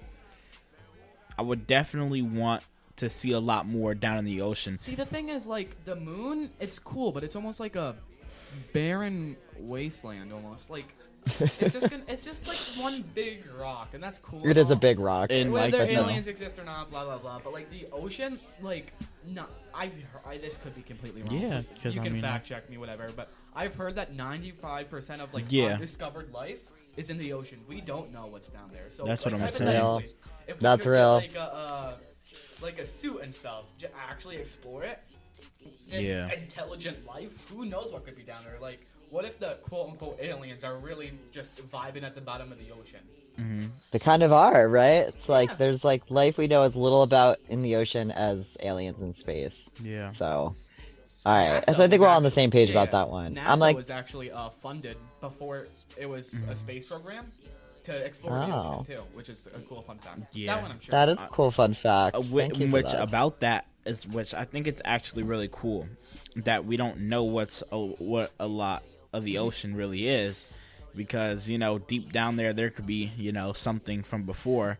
I would definitely want to see a lot more down in the ocean. See, the thing is, like, the moon, it's cool, but it's almost like a barren wasteland, almost. Like, it's just gonna, it's just like one big rock, and that's cool. It and is a all. big rock. And like Whether but no. aliens exist or not, blah blah blah. But like the ocean, like, no, I've heard, I, this could be completely wrong. Yeah, 'cause, you I can mean, fact check me, whatever. But I've heard that ninety-five percent of like Yeah. undiscovered life is in the ocean. We don't know what's down there. So That's like, what I'm saying. hypothetically, If we That's could real. Get, like a uh, like a suit and stuff, to actually explore it. And Yeah. Intelligent life. Who knows what could be down there? Like, what if the quote unquote aliens are really just vibing at the bottom of the ocean? hmm They kind of are, right? It's like Yeah. there's like life we know as little about in the ocean as aliens in space. Yeah. So, all right. NASA So I think was we're all on the actually- same page yeah, about that one. NASA I'm like, was actually uh, funded before it was Mm-hmm. a space program to explore the Oh. ocean too, which is a cool fun fact. Yeah. That one I'm sure. that is a cool fun fact. Uh, whi- Thank you for which that. about that is which I think it's actually really cool that we don't know what's a, what a lot of the ocean really is, because you know deep down there there could be you know something from before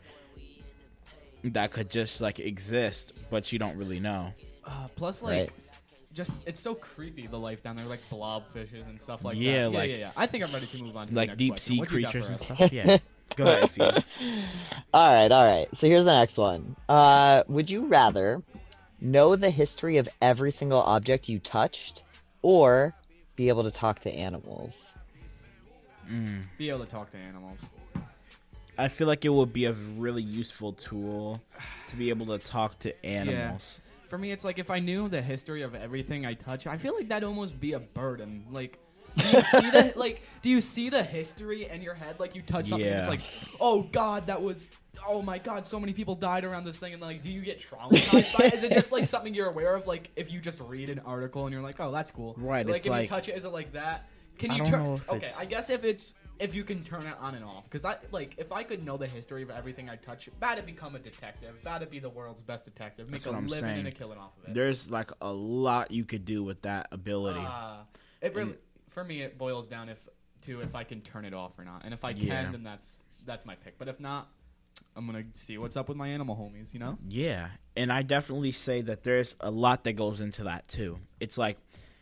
that could just like exist, but you don't really know. Uh, plus, like, Right. just it's so creepy the life down there, like blobfishes and stuff like Yeah, that. like- yeah, yeah, yeah. I think I'm ready to move on to the Like next deep question. sea What you got creatures for and us? stuff. Yeah. Go ahead, Phoebes. All right, all right. So here's the next one. Uh, would you rather know the history of every single object you touched, or be able to talk to animals? Mm. Be able to talk to animals. I feel like it would be a really useful tool to be able to talk to animals. For me, it's like if I knew the history of everything I touch, I feel like that'd almost be a burden. Like, do you see the like? Do you see the history in your head? Like, you touch something, and it's Yeah. like, oh god, that was, oh my god, so many people died around this thing, and like, do you get traumatized by it? Is it just like something you're aware of? Like, if you just read an article and you're like, oh, that's cool. Right, Like, it's if like- you touch it, is it like that? Can I you don't turn? know if Okay, it's- I guess if it's if you can turn it on and off, because I like if I could know the history of everything I touch, that'd become a detective. That'd be the world's best detective. Make That's what a I'm living saying. and a killing off of it. There's like a lot you could do with that ability. Uh, it really, And- for me, it boils down if to if I can turn it off or not. And if I Yeah. can, then that's that's my pick. But if not, I'm gonna see what's up with my animal homies. You know? Yeah, and I definitely say that there's a lot that goes into that too. It's like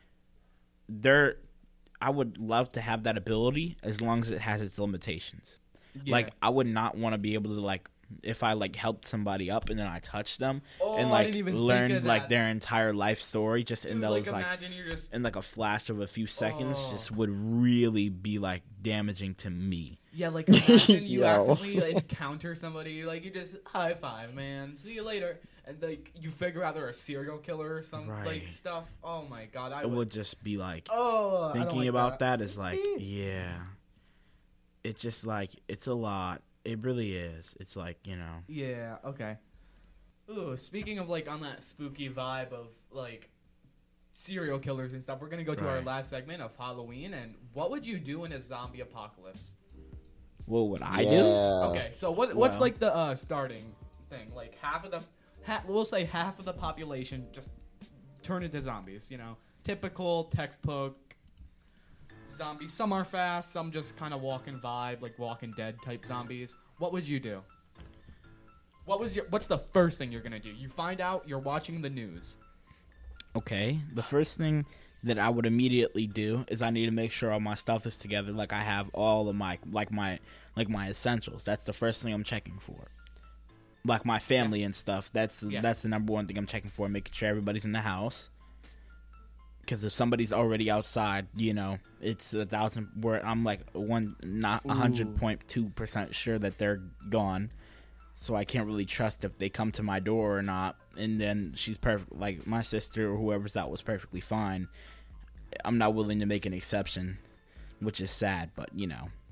there, I would love to have that ability as long as it has its limitations. Like I would not want to be able to like if I like helped somebody up and then I touched them Oh, and I like didn't even think learned of like that. their entire life story just in Dude, those like, like imagine you're just in like a flash of a few seconds Oh. just would really be like damaging to me. yeah, like imagine you Yo. accidentally encounter somebody, like you just high five, man, see you later, and like you figure out they're a serial killer or some like Right. stuff. Oh my god, I It would. would just be like oh, I don't thinking like about that. that is like yeah. It's just like it's a lot. It really is. It's like, you know. Yeah, okay. Ooh, speaking of like on that spooky vibe of like serial killers and stuff, we're gonna go to our Right. last segment of Halloween. And what would you do in a zombie apocalypse? What would I do? Yeah. Okay, so what what's well. like the uh, starting thing? Like half of the, ha- we'll say half of the population just turn into zombies. You know, typical textbook zombies. Some are fast, some just kind of walking vibe, like Walking Dead type zombies. What would you do? What was your? What's the first thing you're gonna do? You find out you're watching the news. Okay. The first thing that I would immediately do is I need to make sure all my stuff is together. Like I have all of my like my like my essentials. That's the first thing I'm checking for. Like my family and stuff. That's Yeah. that's the number one thing I'm checking for. Making sure everybody's in the house. Because if somebody's already outside, you know, it's a thousand. Where I'm like one, not a hundred point two percent sure that they're gone. So I can't really trust if they come to my door or not. And then she's perfect. Like my sister or whoever's out was perfectly fine. I'm not willing to make an exception, which is sad, but you know.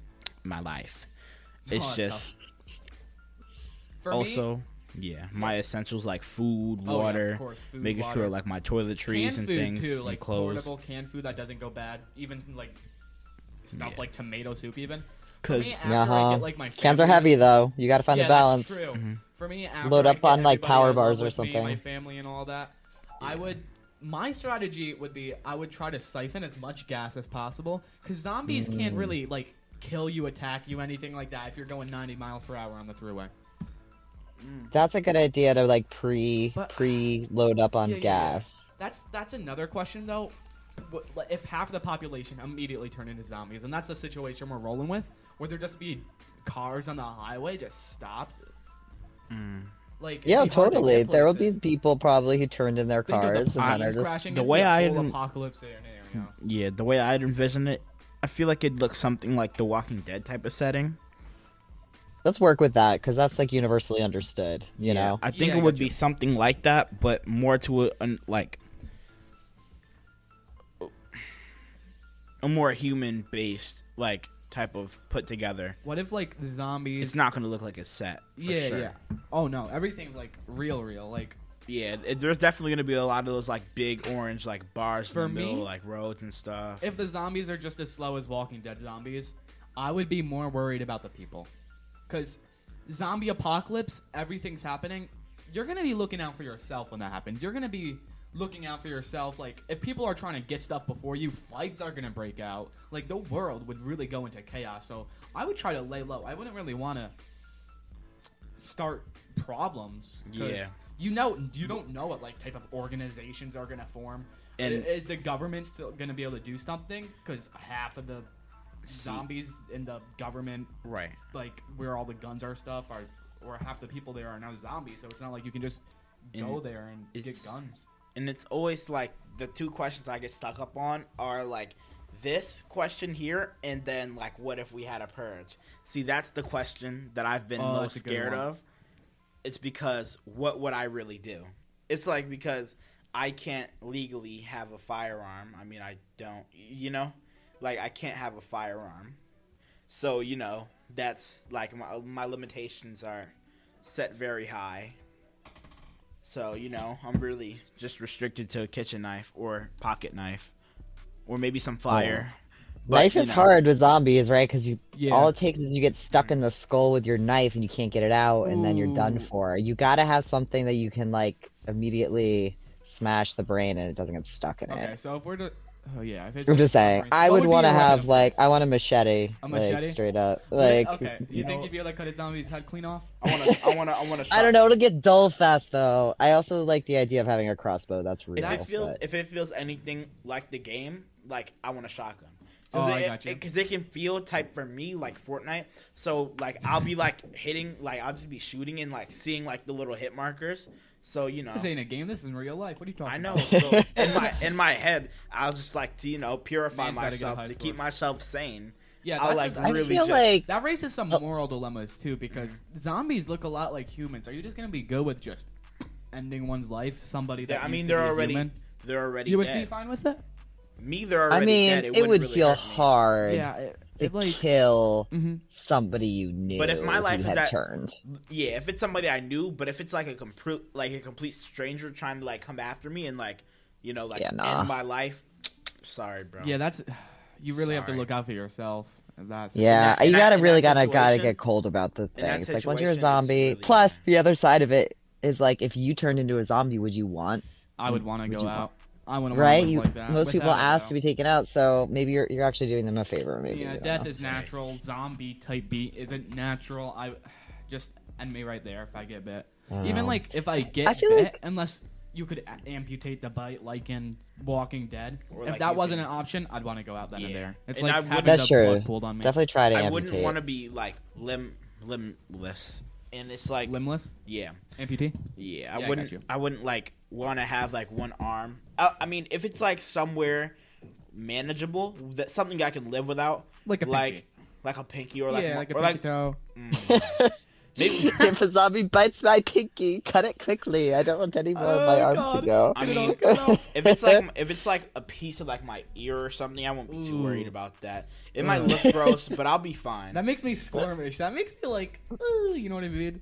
my life. Oh, It's that's just tough. For me, also yeah, my essentials like food, Oh, yeah, water, of course, food, making water. sure like my toiletries canned and food things too, and like clothes. portable canned food that doesn't go bad. Even like stuff Yeah. like tomato soup, even. For Because me, after I Uh-huh. get, like, my Cans are family- heavy though. You gotta find yeah, the balance. That's true. Mhm. For me, after Load I up get on, like, everybody power I love bars or with me, something. my family and all that, I would. My strategy would be I would try to siphon as much gas as possible because zombies Mm. can't really like kill you, attack you, anything like that if you're going ninety miles per hour on the thruway. That's a good idea to like pre But- pre load up on Yeah, yeah, yeah. gas. That's that's another question though. What- like, If half the population immediately turn into zombies, and that's the situation we're rolling with, where there just be cars on the highway just stopped. mm, Like it'd Yeah, be hard to totally. get There will be places. people probably who turned in their Think cars of the and then are planes just crashing. The it'd way be a I full didn't- apocalypse there, you know. yeah, the way I'd envision it, I feel like it'd look something like the Walking Dead type of setting. let's work with that because that's like universally understood. You Yeah, know. I think Yeah, I it would got be you. something like that, but more to a, an, like a more human based like type of put together. What if like the zombies? It's not going to look like a set. For Yeah, sure. yeah. Oh no, everything's like real, real. Like Yeah, it, there's definitely going to be a lot of those like big orange like bars For in the middle, me, like roads and stuff. if the zombies are just as slow as Walking Dead zombies, I would be more worried about the people. Because zombie apocalypse, everything's happening. You're going to be looking out for yourself when that happens. You're going to be looking out for yourself. Like, if people are trying to get stuff before you, fights are going to break out. Like, the world would really go into chaos. So I would try to lay low. I wouldn't really want to start problems. 'Cause Yeah. You know, you don't know what like type of organizations are going to form. And- And is the government still going to be able to do something? Because half of the zombies in the government, Right. like where all the guns are, stuff are, or half the people there are now zombies. So it's not like you can just go And there and it's- get guns. And it's always like the two questions I get stuck up on are like this question here and then like what if we had a purge? See, that's the question that I've been Oh, most that's a good scared one. of. It's because what would I really do? It's like because I can't legally have a firearm. I mean, I don't, you know? Like I can't have a firearm. So, you know, that's like my my limitations are set very high. So, you know, I'm really just restricted to a kitchen knife or pocket knife or maybe some fire. But, Knife you is know, hard with zombies, right? Because you Yeah. all it takes is you get stuck in the skull with your knife and you can't get it out, and then you're done Ooh. for. You gotta have something that you can like immediately smash the brain and it doesn't get stuck in Okay, it. so if we're to, oh yeah, if it's I'm just saying, I What would be want to your weapon have of like choice? I want a machete, A like machete? straight up, What- like okay, you, you think know- you'd be able to cut a zombie's head clean off? I want to I want to I want to I don't know, it'll get dull fast though. I also like the idea of having a crossbow. That's real. If it feels but- if it feels anything like the game, like I want a shotgun. Oh, I it, got you. Because it can feel type for me like Fortnite. So like I'll be like hitting, like I'll just be shooting and like seeing like the little hit markers. So you know, This ain't a game. This is in real life. What are you talking I know. about? So in my in my head, I'll just like to you know purify Man's gotta get a myself high to score. keep myself sane. Yeah, I'll that's like a- I really feel just like- That raises some Oh. moral dilemmas too, because zombies look a lot like humans. Are you just gonna be good with just ending one's life? Somebody that I mean used to they're be a already human? they're already You would dead. be fine with it? Me, they're already I mean, dead. It, it, wouldn't would really feel hurt me. hard Yeah, it, to it like kill mhm. somebody you knew. But if my life who is had that- turned, Yeah, if it's somebody I knew, but if it's like a complete like a complete stranger trying to like come after me and like you know like Yeah, nah. end my life, sorry, bro. yeah, that's you really have to Sorry. look out for yourself. That's yeah, that- in you that- gotta in really that gotta gotta situation- get cold about the in that things. Like once you're a situation, it's zombie. really Plus, bad. the other side of it is like if you turned into a zombie, would you want? I would want to Would go you out. I wouldn't Right? want to You, live like that. most people Without a ask doubt. to be taken out, so maybe you're you're actually doing them a favor. Maybe Yeah, I don't death know. is natural. Zombie type beat isn't natural. I just end me right there if I get bit. I Even know. like if I get I feel bit, like- unless you could a- amputate the bite like in Walking Dead. Or if like that you wasn't can- an option, I'd want to go out then and Yeah. there. It's And I like wouldn't- having That's the true. blood pulled on me. Definitely try to I amputate. wouldn't want to be like limb limbless, and it's like Limbless yeah, amputee. yeah. I Yeah, I wouldn't. got you. I, wouldn't like want to have like one arm. I, I mean, if it's like somewhere manageable, that something I can live without, Like a like pinky. like a pinky or like yeah, mo- like a or pinky like toe. mm, Maybe. If a zombie bites my pinky, cut it quickly. I don't want any more of my Oh, arm God. to go. I Get it mean, off, get it off. if it's like if it's like a piece of like my ear or something, I won't be too Ooh. worried about that. It might look gross, but I'll be fine. That makes me squirmish. That makes me like, uh, you know what I mean?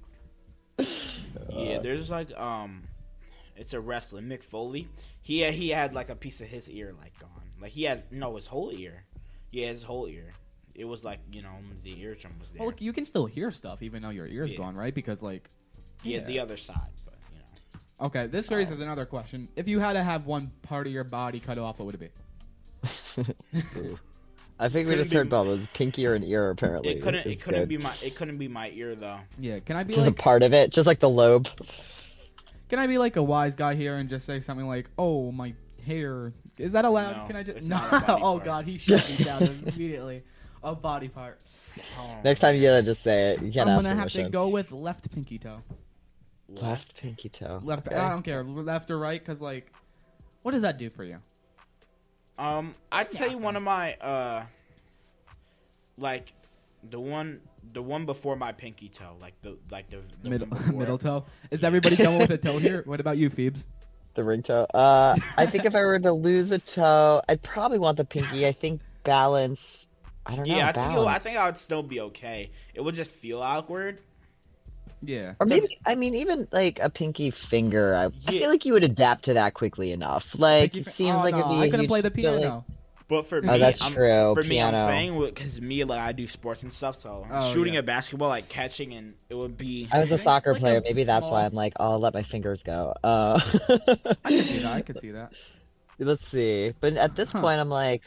Yeah, there's like um, it's a wrestler, Mick Foley. He he had like a piece of his ear like gone. Like he had no, his whole ear. Yeah, his whole ear. It was like, you know, the eardrum was there. Well, look, you can still hear stuff even though your ear's Yeah. gone, right? Because like, yeah, yeah. the other side, but you know. Okay, this raises another question. If you had to have one part of your body cut off, what would it be? I think we Couldn't just be- heard Bubba's pinky or an ear, apparently. It couldn't. which It is couldn't good. be my. It couldn't be my ear though. Yeah, can I be Just like, a part of it, just like the lobe. can I be like a wise guy here and just say something like, "Oh, my hair"? Is that allowed? No, can I just? it's No. not a body Oh part. God, he shut me down immediately. A body part. Oh, Next time you gotta just say it. You can't I'm ask gonna have permission. to go with left pinky toe. Left pinky toe. Left. Okay. I don't care, left or right, because like, what does that do for you? Um, I'd say one of my uh, like, the one, the one before my pinky toe, like the like the, the Middle one before. middle toe. Is everybody going with a toe here? What about you, Phoebes? The ring toe. Uh, I think if I were to lose a toe, I'd probably want the pinky. I think balance. I don't know. Yeah, I think balance. it, I think I would still be okay. It would just feel awkward. Yeah. Or maybe, I mean, even like a pinky finger. I, I Yeah. feel like you would adapt to that quickly enough. Like, Pinky it fi- seems oh, like no, it'd be I a couldn't huge play the skill, like- piano. But for me, Oh, that's I'm, true. For me, I'm Piano. saying because me, like I do sports and stuff, so Oh, shooting yeah. a basketball, like catching, and it would be. I was a think, soccer like, player. a Maybe that's small- why I'm like, oh, I'll let my fingers go. Uh, I can see that. I can see that. Let's see. But at this Huh. point, I'm like,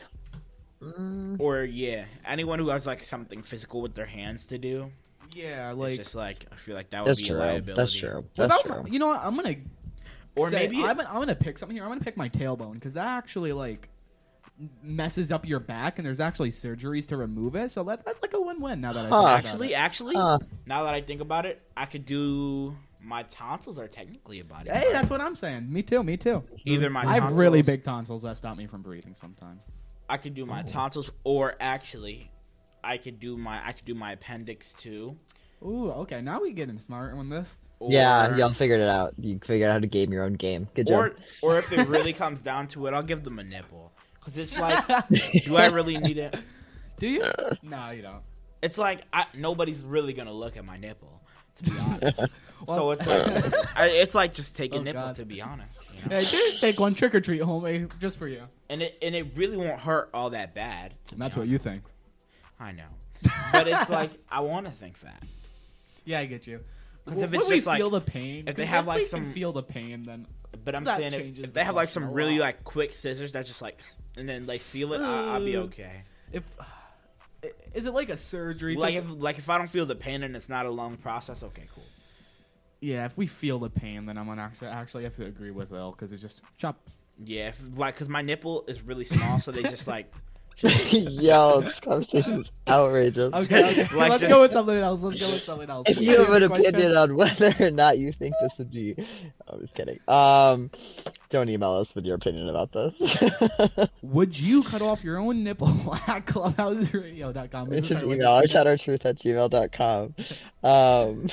mm, Or yeah, anyone who has like something physical with their hands to do, Yeah, it's like. just like I feel like that would that's be true. a liability. That's true. What That's about true. my- you know what? I'm gonna. Or say- maybe- I'm, I'm gonna pick something here. I'm gonna pick my tailbone because that actually like messes up your back, and there's actually surgeries to remove it. So that, that's like a win-win. Now that I Huh. think about Actually, it. actually, Huh. now that I think about it, I could do my tonsils are technically a body. Hey, part. that's what I'm saying. Me too. Me too. Either my I have tonsils, really big tonsils that stop me from breathing sometimes. I could do my Oh. tonsils, or actually, I could do my I could do my appendix too. Ooh, okay. Now we getting smart on this. Or, Yeah, y'all figured it out. You figured out how to game your own game. Good job. Or or if it really comes down to it, I'll give them a nipple. Cause it's like, do I really need it? Do you? no, you don't. It's like I, nobody's really gonna look at my nipple, to be honest. so Well- it's like I, it's like just take a Oh, nipple, God. to be honest. You know? Hey, just take one trick or treat, homie, just for you. And it and it really won't hurt all that bad. to And be that's what you honest. think. I know, but it's like I want to think that. Yeah, I get you. 'Cause if When it's we just like- feel the pain, if they 'cause have, if like, we can some- feel the pain, then But I'm That saying if, changes if the they have like question some a really lot. like quick scissors that just like and then like seal it, I, I'll be Uh, okay. if is it like a surgery? Like 'Cause- if like if I don't feel the pain and it's not a long process, okay, cool. yeah, if we feel the pain, then I'm gonna actually actually have to agree with Elle because it's just chop. Yeah, if, like because my nipple is really small, so they just like. just- Yo, this conversation is outrageous. Okay, okay. Like, let's just- go with something else. Let's go with something else. If Any you have an other questions? opinion on whether or not you think this would be, I'm just kidding. Um, don't email us with your opinion about this. Would you cut off your own nipple at clubhouse radio dot com? It's an email, our chattertruth at gmail dot com. Um,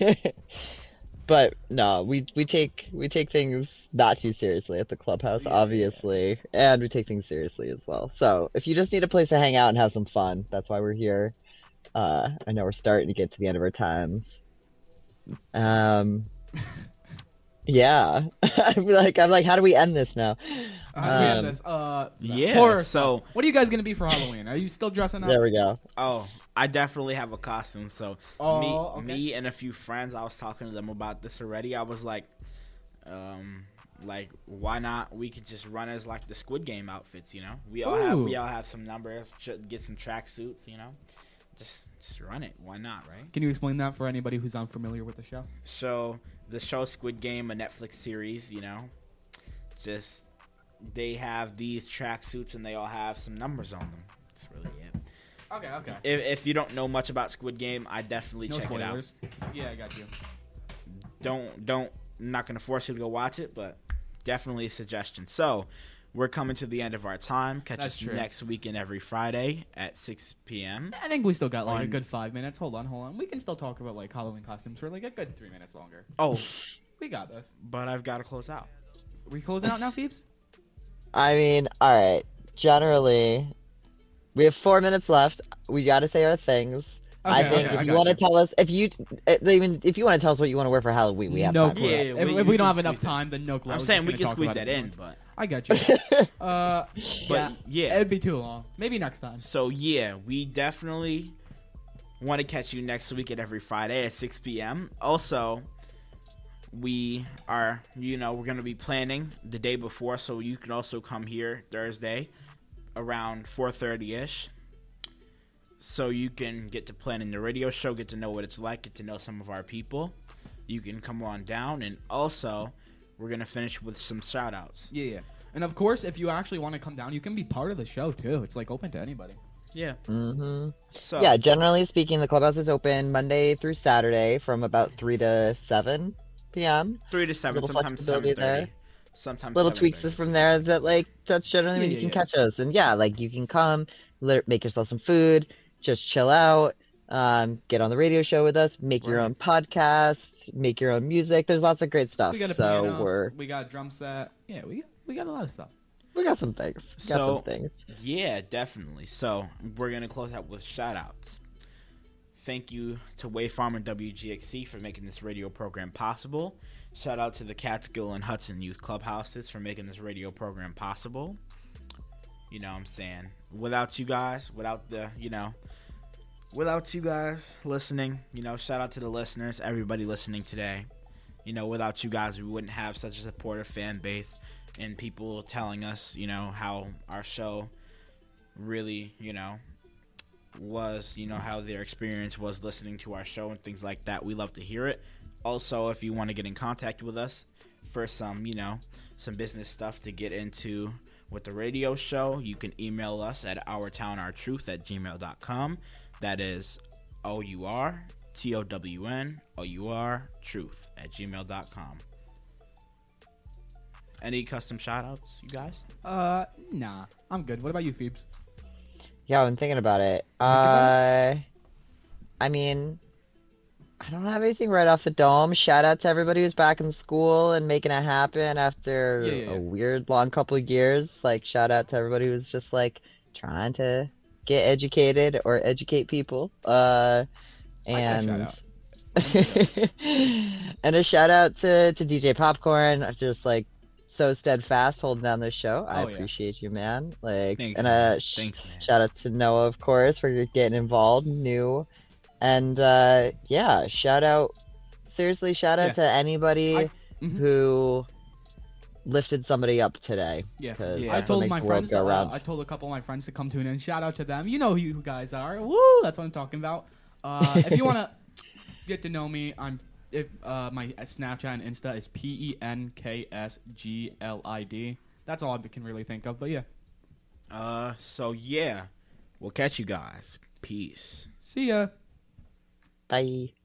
but no, we we take we take things not too seriously at the clubhouse, Yeah, obviously, and we take things seriously as well. So if you just need a place to hang out and have some fun, that's why we're here. Uh, I know we're starting to get to the end of our times. Um, yeah, I'm like I'm like, how do we end this now? How do we end Um, this? Uh, Yeah, horror so- stuff. What are you guys gonna be for Halloween? Are you still dressing up? There we go. Oh, I definitely have a costume. So Oh, me, okay. me and a few friends, I was talking to them about this already. I was like, um, like why not? We could just run as like the Squid Game outfits, you know? We all have Ooh. we all have some numbers. ch- Get some track suits, you know? Just just run it. Why not, right? Can you explain that for anybody who's unfamiliar with the show? So the show Squid Game, a Netflix series, you know, just they have these track suits and they all have some numbers on them. That's really it. Okay, okay. If, if you don't know much about Squid Game, I definitely No check spoilers. it out. Yeah, I got you. Don't don't I'm not gonna force you to go watch it, but definitely a suggestion. So we're coming to the end of our time. Catch That's us true. next weekend every Friday at six p.m. I think we still got like a On- good five minutes. Hold on, hold on. We can still talk about like Halloween costumes for like a good three minutes longer. Oh, We got this. but I've got to close out. We closing out now, Phoebes? I mean, all right. Generally, we have four minutes left. We got to say our things. I Okay, think okay, I if you got want to you. tell us, if you uh, even if you want to tell us what you want to wear for Halloween, we have no time. clue. Yeah, if we- if we we, can don't have squeeze enough it. time, then no clue. I I'm was saying just we gonna can talk squeeze about that it in, more. but I got you. uh, but yeah, yeah. it'd be too long. Maybe next time. So yeah, we definitely want to catch you next week at every Friday at six p.m. Also, we are, you know, we're going to be planning the day before, so you can also come here Thursday around four thirty-ish. So you can get to plan in the radio show, get to know what it's like, get to know some of our people. You can come on down, and also we're going to finish with some shout-outs. Yeah, yeah. And of course, if you actually want to come down, you can be part of the show too. It's like open to anybody. Yeah. Mm-hmm. So Yeah, generally speaking, the clubhouse is open Monday through Saturday from about three to seven p.m. three to seven, Little sometimes flexibility seven thirty. there. Sometimes Little seven tweaks thirty. from there that like that's generally when Yeah, you yeah, can yeah. catch us. And yeah, like you can come, lit- make yourself some food, just chill out, um, get on the radio show with us, make your Right. own podcast, make your own music. There's lots of great stuff. We got a so piano. we're We got a drum set. Yeah, we we got a lot of stuff. we got some things. Got So- some things. Yeah, definitely. So we're gonna close out with shout outs. Thank you to Wayfarm and W G X C for making this radio program possible. Shout out to the Catskill and Hudson Youth Clubhouses for making this radio program possible. You know what I'm saying? Without you guys, without the, you know, without you guys listening, you know, shout out to the listeners, everybody listening today. You know, without you guys, we wouldn't have such a supportive fan base and people telling us, you know, how our show really, you know, was, you know, how their experience was listening to our show and things like that. We love to hear it. Also, if you want to get in contact with us for some, you know, some business stuff to get into with the radio show, you can email us at ourtownourtruth at gmail dot com. That is O U R T O W N O U R truth at gmail dot com. Any custom shout outs, you guys? Uh, nah, I'm good. What about you, Phoebes? Yeah, I'm thinking about it. about Uh, I mean, I don't have anything right off the dome. Shout out to everybody who's back in school and making it happen after Yeah, yeah, yeah. a weird long couple of years. Like, shout out to everybody who's just like trying to get educated or educate people. Uh, Like that and shout and a shout out to to D J Popcorn, just like so steadfast holding down this show. I Oh, yeah. appreciate you, man. Like, Thanks, and man. uh, sh- Thanks, man. shout out to Noah, of course, for getting involved, new, and uh, yeah, shout out. Seriously, shout out Yeah. to anybody I- mhm. who lifted somebody up today. Yeah. 'cause Yeah. I that's what told makes my the world friends. go Uh, round. I told a couple of my friends to come tune in. Shout out to them. You know who you guys are. Woo! That's what I'm talking about. Uh, if you want to get to know me, I'm. If uh, my Snapchat and Insta is P E N K S G L I D. That's all I can really think of. But yeah, Uh, so yeah, we'll catch you guys. Peace. see ya. Bye.